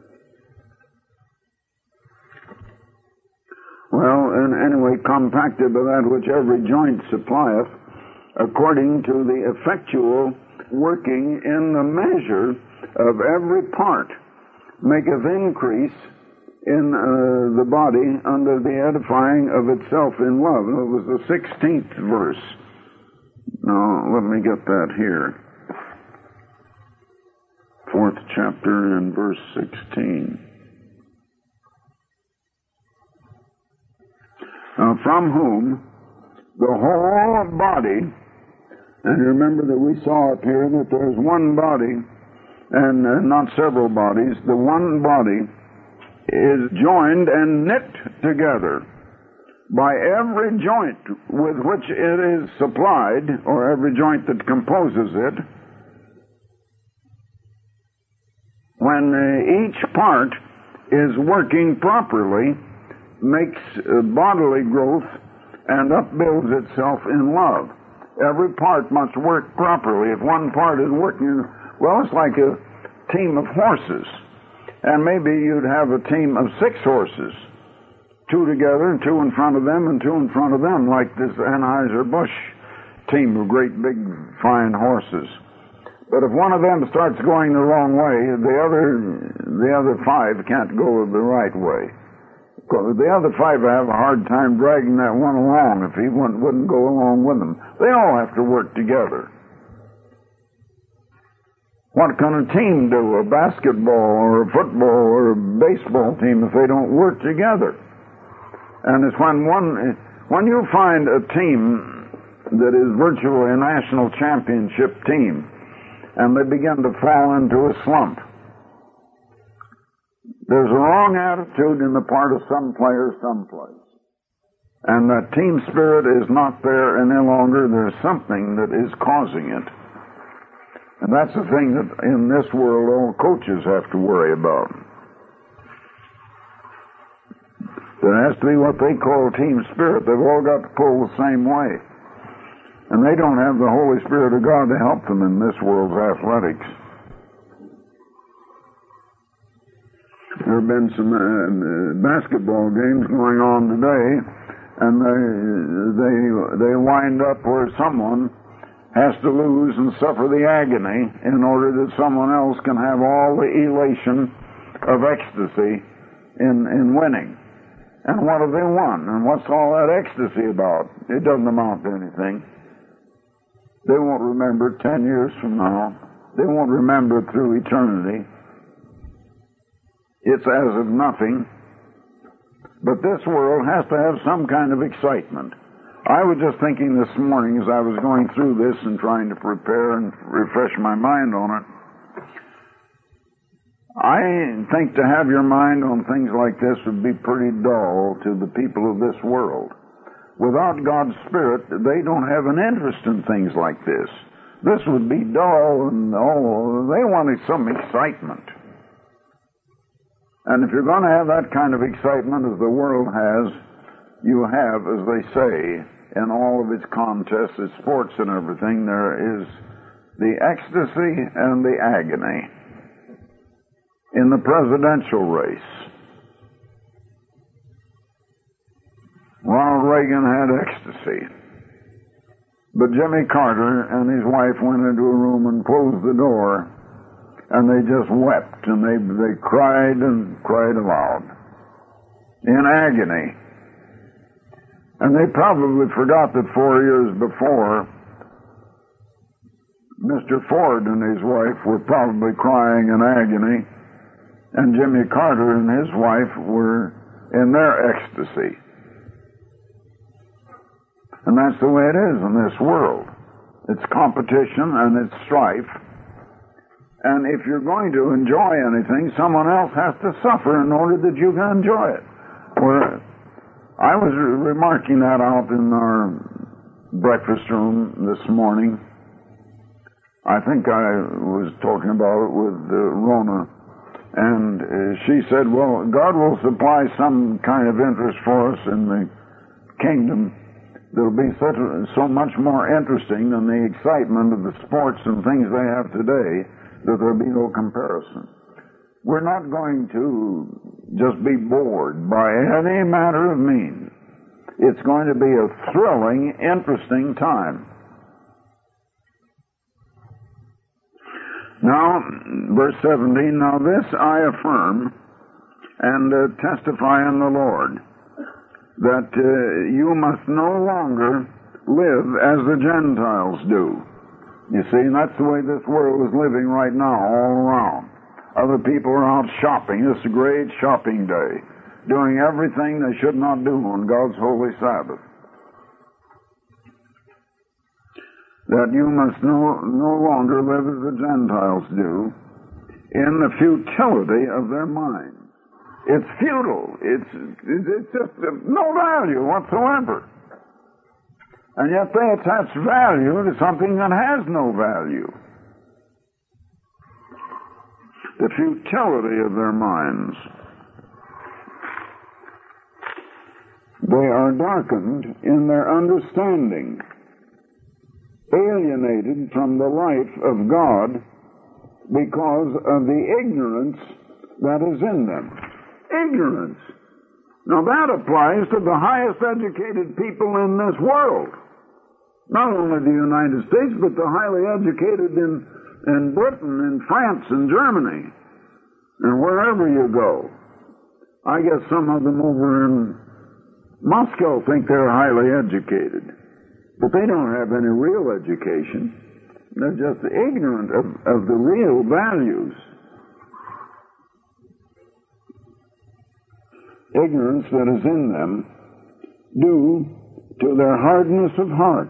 Well, and anyway, compacted by that which every joint supplieth, according to the effectual working in the measure of every part, maketh increase in uh, the body under the edifying of itself in love. It was the sixteenth verse. Now, let me get that here. Fourth chapter and verse sixteen. Now, from whom the whole body, and remember that we saw up here that there's one body, and uh, not several bodies, the one body is joined and knit together by every joint with which it is supplied, or every joint that composes it. When uh, each part is working properly, makes uh, bodily growth and upbuilds itself in love. Every part must work properly. If one part is working, well, it's like a team of horses. And maybe you'd have a team of six horses, two together and two in front of them and two in front of them, like this Anheuser-Busch team of great big fine horses. But if one of them starts going the wrong way, the other the other five can't go the right way. The other five have a hard time dragging that one along if he wouldn't, wouldn't go along with them. They all have to work together. What can a team do, a basketball or a football or a baseball team, if they don't work together? And it's when one, when you find a team that is virtually a national championship team, and they begin to fall into a slump, there's a wrong attitude in the part of some players someplace. And that team spirit is not there any longer. There's something that is causing it. And that's the thing that in this world all coaches have to worry about. There has to be what they call team spirit. They've all got to pull the same way. And they don't have the Holy Spirit of God to help them in this world's athletics. There have been some uh, basketball games going on today, and they, they, they wind up where someone has to lose and suffer the agony in order that someone else can have all the elation of ecstasy in, in winning. And what have they won? And what's all that ecstasy about? It doesn't amount to anything. They won't remember it ten years from now. They won't remember it through eternity. It's as of nothing. But this world has to have some kind of excitement. I was just thinking this morning as I was going through this and trying to prepare and refresh my mind on it, I think to have your mind on things like this would be pretty dull to the people of this world. Without God's Spirit, they don't have an interest in things like this. This would be dull, and oh, they wanted some excitement. And if you're going to have that kind of excitement as the world has, you have, as they say, in all of its contests, its sports and everything, there is the ecstasy and the agony. In the presidential race, Ronald Reagan had ecstasy. But Jimmy Carter and his wife went into a room and closed the door, and they just wept, and they, they cried and cried aloud in agony. And they probably forgot that four years before, Mister Ford and his wife were probably crying in agony, and Jimmy Carter and his wife were in their ecstasy. And that's the way it is in this world. It's competition and it's strife. And if you're going to enjoy anything, someone else has to suffer in order that you can enjoy it. Well, I was remarking that out in our breakfast room this morning. I think I was talking about it with uh, Rona. And uh, she said, well, God will supply some kind of interest for us in the kingdom that'll be such, so much more interesting than the excitement of the sports and things they have today, that there'll be no comparison. We're not going to just be bored by any manner of means. It's going to be a thrilling, interesting time. Now, verse seventeen, now this I affirm and uh, testify in the Lord, that uh, you must no longer live as the Gentiles do. You see, and that's the way this world is living right now, all around. Other people are out shopping. It's a great shopping day, doing everything they should not do on God's holy Sabbath. That you must no, no longer live as the Gentiles do, in the futility of their minds. It's futile. It's, it's just no value whatsoever. And yet they attach value to something that has no value. The futility of their minds. They are darkened in their understanding, alienated from the life of God because of the ignorance that is in them. Ignorance. Now that applies to the highest educated people in this world. Not only the United States, but the highly educated in, in Britain, in France, and Germany, and wherever you go. I guess some of them over in Moscow think they're highly educated, but they don't have any real education. They're just ignorant of, of the real values. Ignorance that is in them due to their hardness of heart.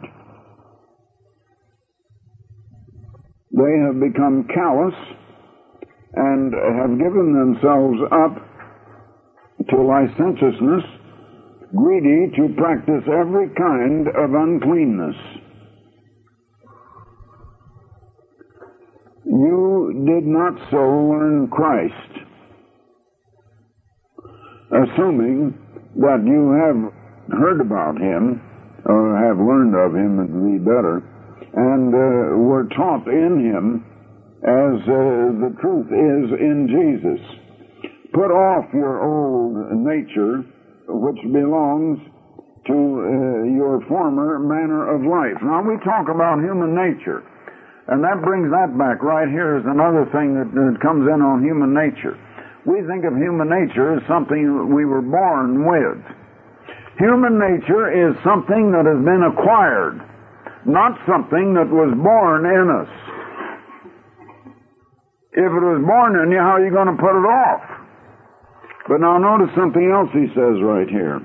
They have become callous and have given themselves up to licentiousness, greedy to practice every kind of uncleanness. You did not so learn Christ, assuming that you have heard about him, or have learned of him, to be better, and uh, were taught in him as uh, the truth is in Jesus. Put off your old nature, which belongs to uh, your former manner of life. Now we talk about human nature, and that brings that back. Right here is another thing that, that comes in on human nature. We think of human nature as something we were born with. Human nature is something that has been acquired, not something that was born in us. If it was born in you, how are you going to put it off? But now notice something else he says right here.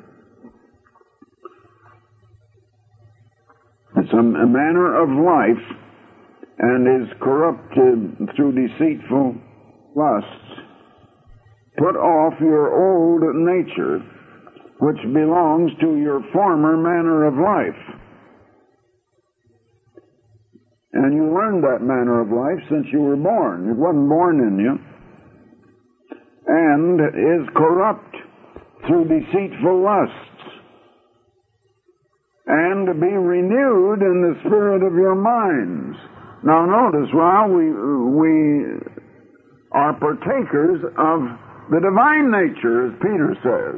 It's a, a manner of life, and is corrupted through deceitful lusts. Put off your old nature, which belongs to your former manner of life. And you learned that manner of life since you were born. It wasn't born in you. And is corrupt through deceitful lusts. And to be renewed in the spirit of your minds. Now notice, while we, we are partakers of the divine nature, as Peter says.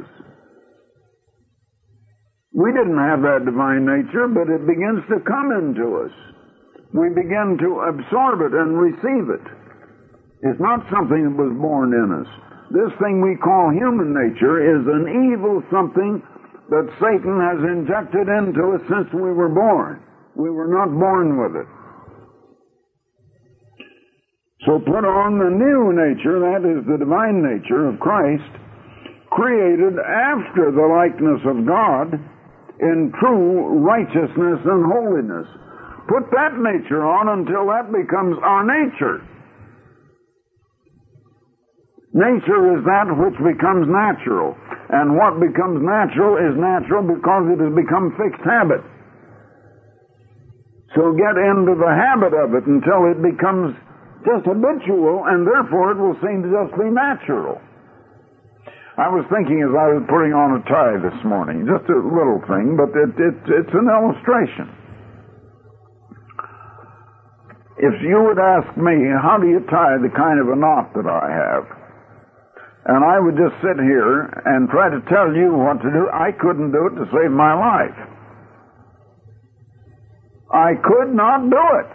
We didn't have that divine nature, but it begins to come into us. We begin to absorb it and receive it. It's not something that was born in us. This thing we call human nature is an evil something that Satan has injected into us since we were born. We were not born with it. So put on the new nature, that is the divine nature of Christ, created after the likeness of God in true righteousness and holiness. Put that nature on until that becomes our nature. Nature is that which becomes natural. And what becomes natural is natural because it has become fixed habit. So get into the habit of it until it becomes just habitual, and therefore it will seem to just be natural. I was thinking as I was putting on a tie this morning, just a little thing, but it, it, it's an illustration. If you would ask me, how do you tie the kind of a knot that I have? And I would just sit here and try to tell you what to do. I couldn't do it to save my life. I could not do it.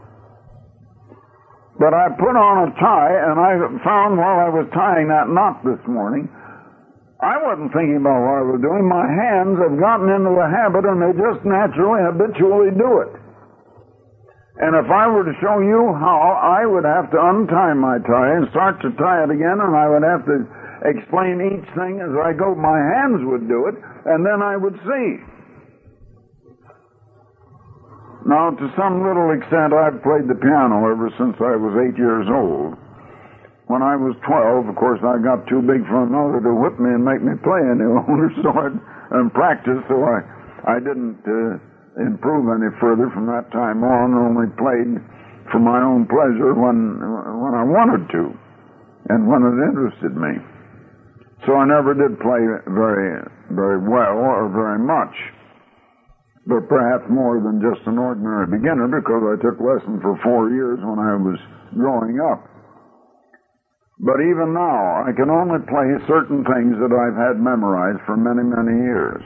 But I put on a tie, and I found while I was tying that knot this morning, I wasn't thinking about what I was doing. My hands have gotten into the habit, and they just naturally, habitually do it. And if I were to show you how, I would have to untie my tie and start to tie it again, and I would have to explain each thing as I go. My hands would do it, and then I would see. Now, to some little extent, I've played the piano ever since I was eight years old. When I was twelve, of course, I got too big for my mother to whip me and make me play any longer, so I and practice, so I, I didn't uh, improve any further from that time on, only played for my own pleasure when, when I wanted to, and when it interested me. So I never did play very, very well or very much. But perhaps more than just an ordinary beginner, because I took lessons for four years when I was growing up. But even now, I can only play certain things that I've had memorized for many, many years.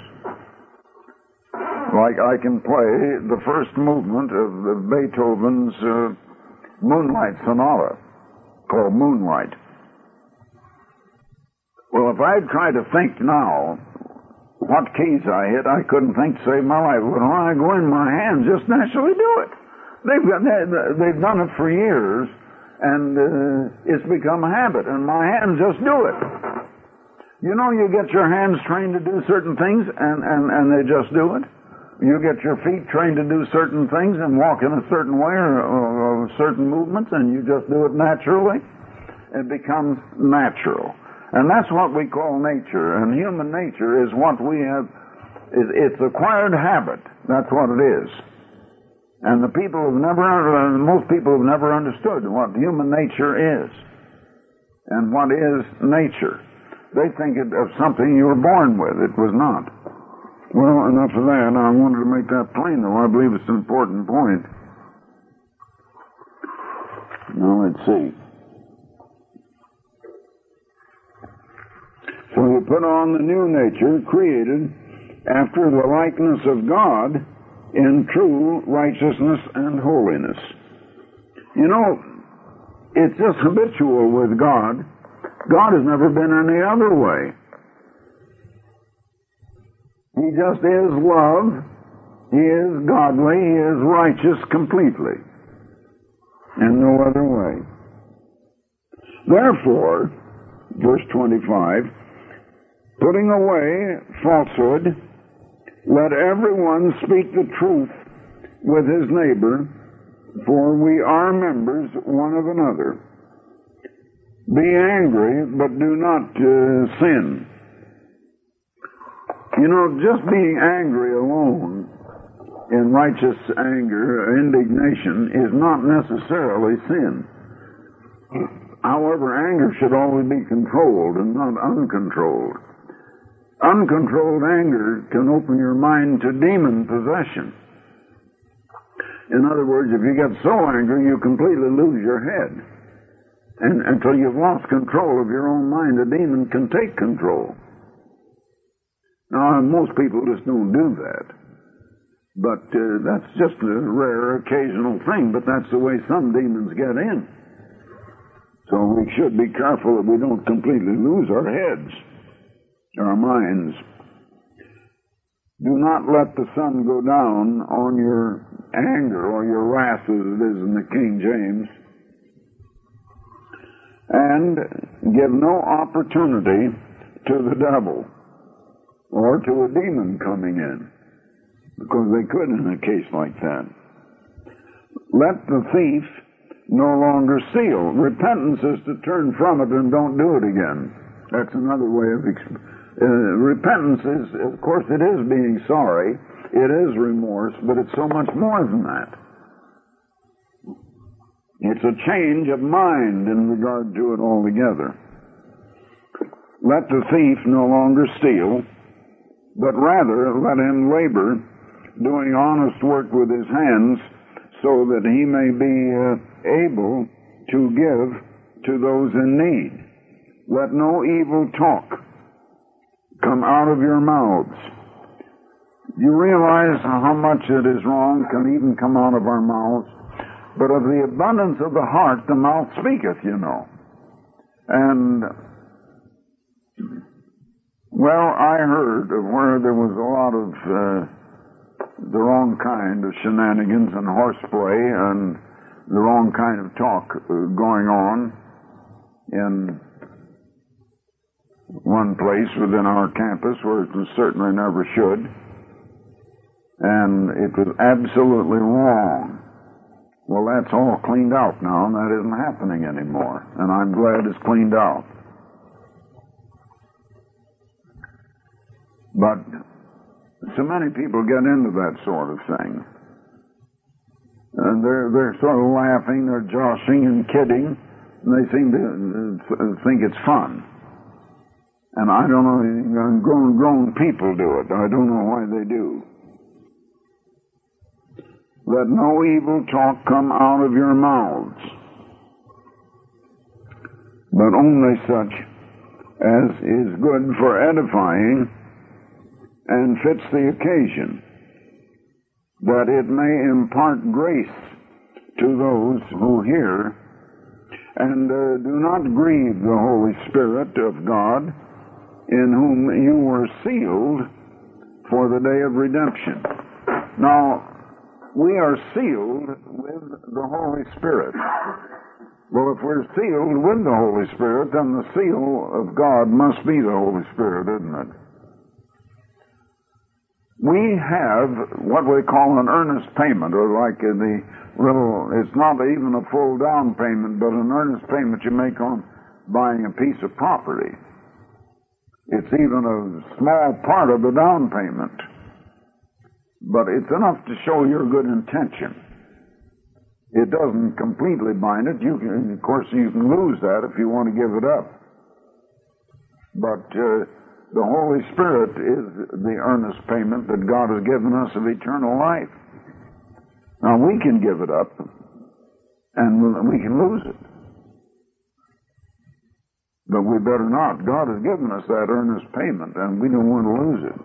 Like I can play the first movement of the Beethoven's uh, Moonlight Sonata, called Moonlight. Well, if I'd try to think now what keys I hit, I couldn't think to save my life. When I go in, my hands just naturally do it. They've, they've done it for years, and uh, it's become a habit, and my hands just do it. You know, you get your hands trained to do certain things, and, and, and they just do it. You get your feet trained to do certain things and walk in a certain way or, or, or certain movements, and you just do it naturally. It becomes natural. And that's what we call nature. And human nature is what we have, it's acquired habit. That's what it is. And the people have never, most people have never understood what human nature is. And what is nature. They think it of something you were born with. It was not. Well, enough of that. I wanted to make that plain, though. I believe it's an important point. Now, let's see. So you put on the new nature, created after the likeness of God in true righteousness and holiness. You know, it's just habitual with God. God has never been any other way. He just is love. He is godly. He is righteous completely. And no other way. Therefore, verse twenty-five, putting away falsehood, let everyone speak the truth with his neighbor, for we are members one of another. Be angry, but do not uh, sin. You know, just being angry alone in righteous anger, indignation, is not necessarily sin. However, anger should always be controlled and not uncontrolled. Uncontrolled anger can open your mind to demon possession. In other words, if you get so angry, you completely lose your head. And until you've lost control of your own mind, a demon can take control. Now, most people just don't do that. But uh, that's just a rare, occasional thing, but that's the way some demons get in. So we should be careful that we don't completely lose our heads, our minds. Do not let the sun go down on your anger or your wrath, as it is in the King James, and give no opportunity to the devil or to a demon coming in, because they could in a case like that. Let the thief no longer steal. Repentance is to turn from it and don't do it again. That's another way of exp- uh, repentance is, of course, it is being sorry, it is remorse, but it's so much more than that. It's a change of mind in regard to it altogether. Let the thief no longer steal, but rather let him labor, doing honest work with his hands, so that he may be uh, able to give to those in need. Let no evil talk come out of your mouths. You realize how much it is wrong can even come out of our mouths, but of the abundance of the heart the mouth speaketh, you know. And, well, I heard of where there was a lot of uh, the wrong kind of shenanigans and horseplay and the wrong kind of talk going on in one place within our campus where it was certainly never should. And it was absolutely wrong. Well, that's all cleaned out now, and that isn't happening anymore. And I'm glad it's cleaned out. But so many people get into that sort of thing. And they're, they're sort of laughing, they're joshing and kidding, and they seem to think it's fun. And I don't know, grown, grown people do it. I don't know why they do. Let no evil talk come out of your mouths, but only such as is good for edifying and fits the occasion, that it may impart grace to those who hear. And uh, do not grieve the Holy Spirit of God, in whom you were sealed for the day of redemption. Now, we are sealed with the Holy Spirit. Well, if we're sealed with the Holy Spirit, then the seal of God must be the Holy Spirit, isn't it? We have what we call an earnest payment, or like in the little, it's not even a full down payment, but an earnest payment you make on buying a piece of property. It's even a small part of the down payment. But it's enough to show your good intention. It doesn't completely bind it. You can, of course, you can lose that if you want to give it up. But uh, the Holy Spirit is the earnest payment that God has given us of eternal life. Now, we can give it up, and we can lose it. But we better not. God has given us that earnest payment, and we don't want to lose it.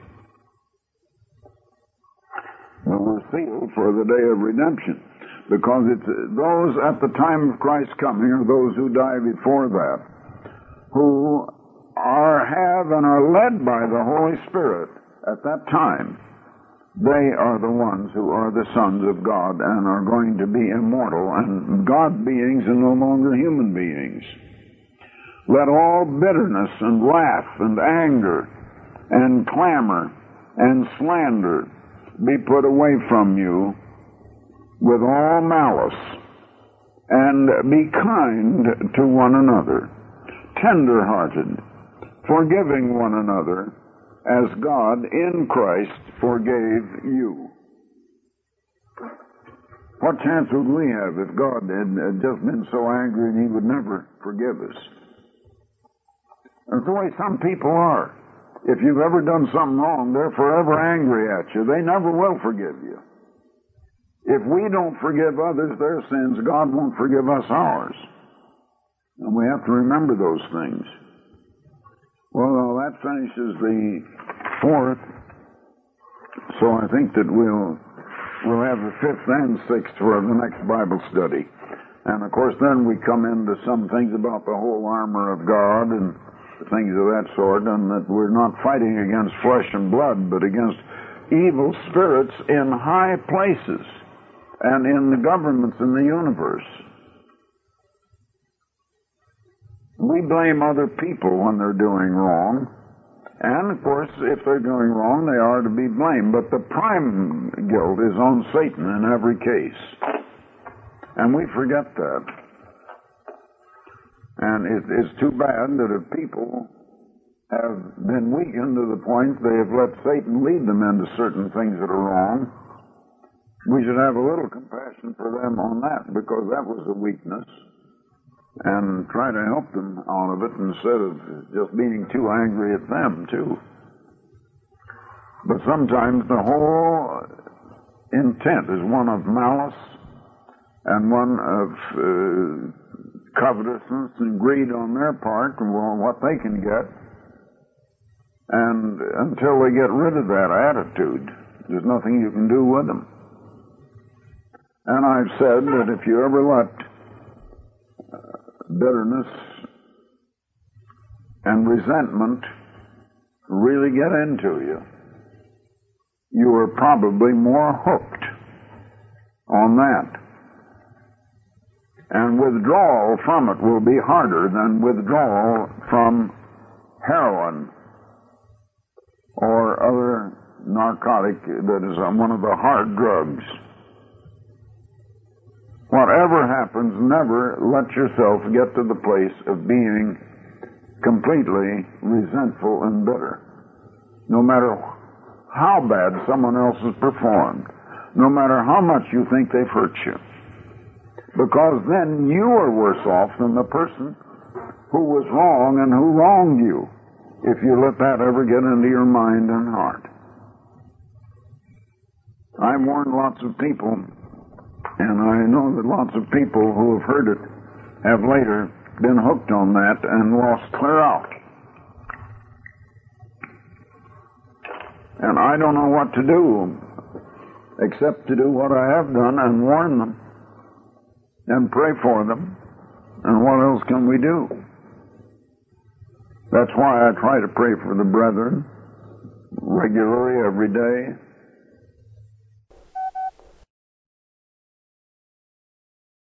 But we're sealed for the day of redemption, because it's those at the time of Christ's coming, or those who die before that, who are, have, and are led by the Holy Spirit at that time. They are the ones who are the sons of God and are going to be immortal, and God beings and no longer human beings. Let all bitterness and wrath and anger and clamor and slander be put away from you, with all malice, and be kind to one another, tender-hearted, forgiving one another, as God in Christ forgave you. What chance would we have if God had just been so angry and He would never forgive us? That's the way some people are. If you've ever done something wrong, they're forever angry at you. They never will forgive you. If we don't forgive others their sins, God won't forgive us ours. And we have to remember those things. Well, now that finishes the fourth. So I think that we'll we'll have the fifth and sixth for the next Bible study. And of course then we come into some things about the whole armor of God and things of that sort, and that we're not fighting against flesh and blood, but against evil spirits in high places and in the governments in the universe. We blame other people when they're doing wrong, and of course, if they're doing wrong, they are to be blamed, but the prime guilt is on Satan in every case. And we forget that. And it, it's too bad that if people have been weakened to the point they have let Satan lead them into certain things that are wrong, we should have a little compassion for them on that, because that was a weakness, and try to help them out of it instead of just being too angry at them, too. But sometimes the whole intent is one of malice and one of uh, covetousness and greed on their part, and what they can get. And until they get rid of that attitude, there's nothing you can do with them. And I've said that if you ever let uh, bitterness and resentment really get into you, you are probably more hooked on that. And withdrawal from it will be harder than withdrawal from heroin or other narcotic that is one of the hard drugs. Whatever happens, never let yourself get to the place of being completely resentful and bitter. No matter how bad someone else has performed, no matter how much you think they've hurt you. Because then you are worse off than the person who was wrong and who wronged you, if you let that ever get into your mind and heart. I've warned lots of people, and I know that lots of people who have heard it have later been hooked on that and lost clear out. And I don't know what to do except to do what I have done and warn them and pray for them. And what else can we do? That's why I try to pray for the brethren regularly every day.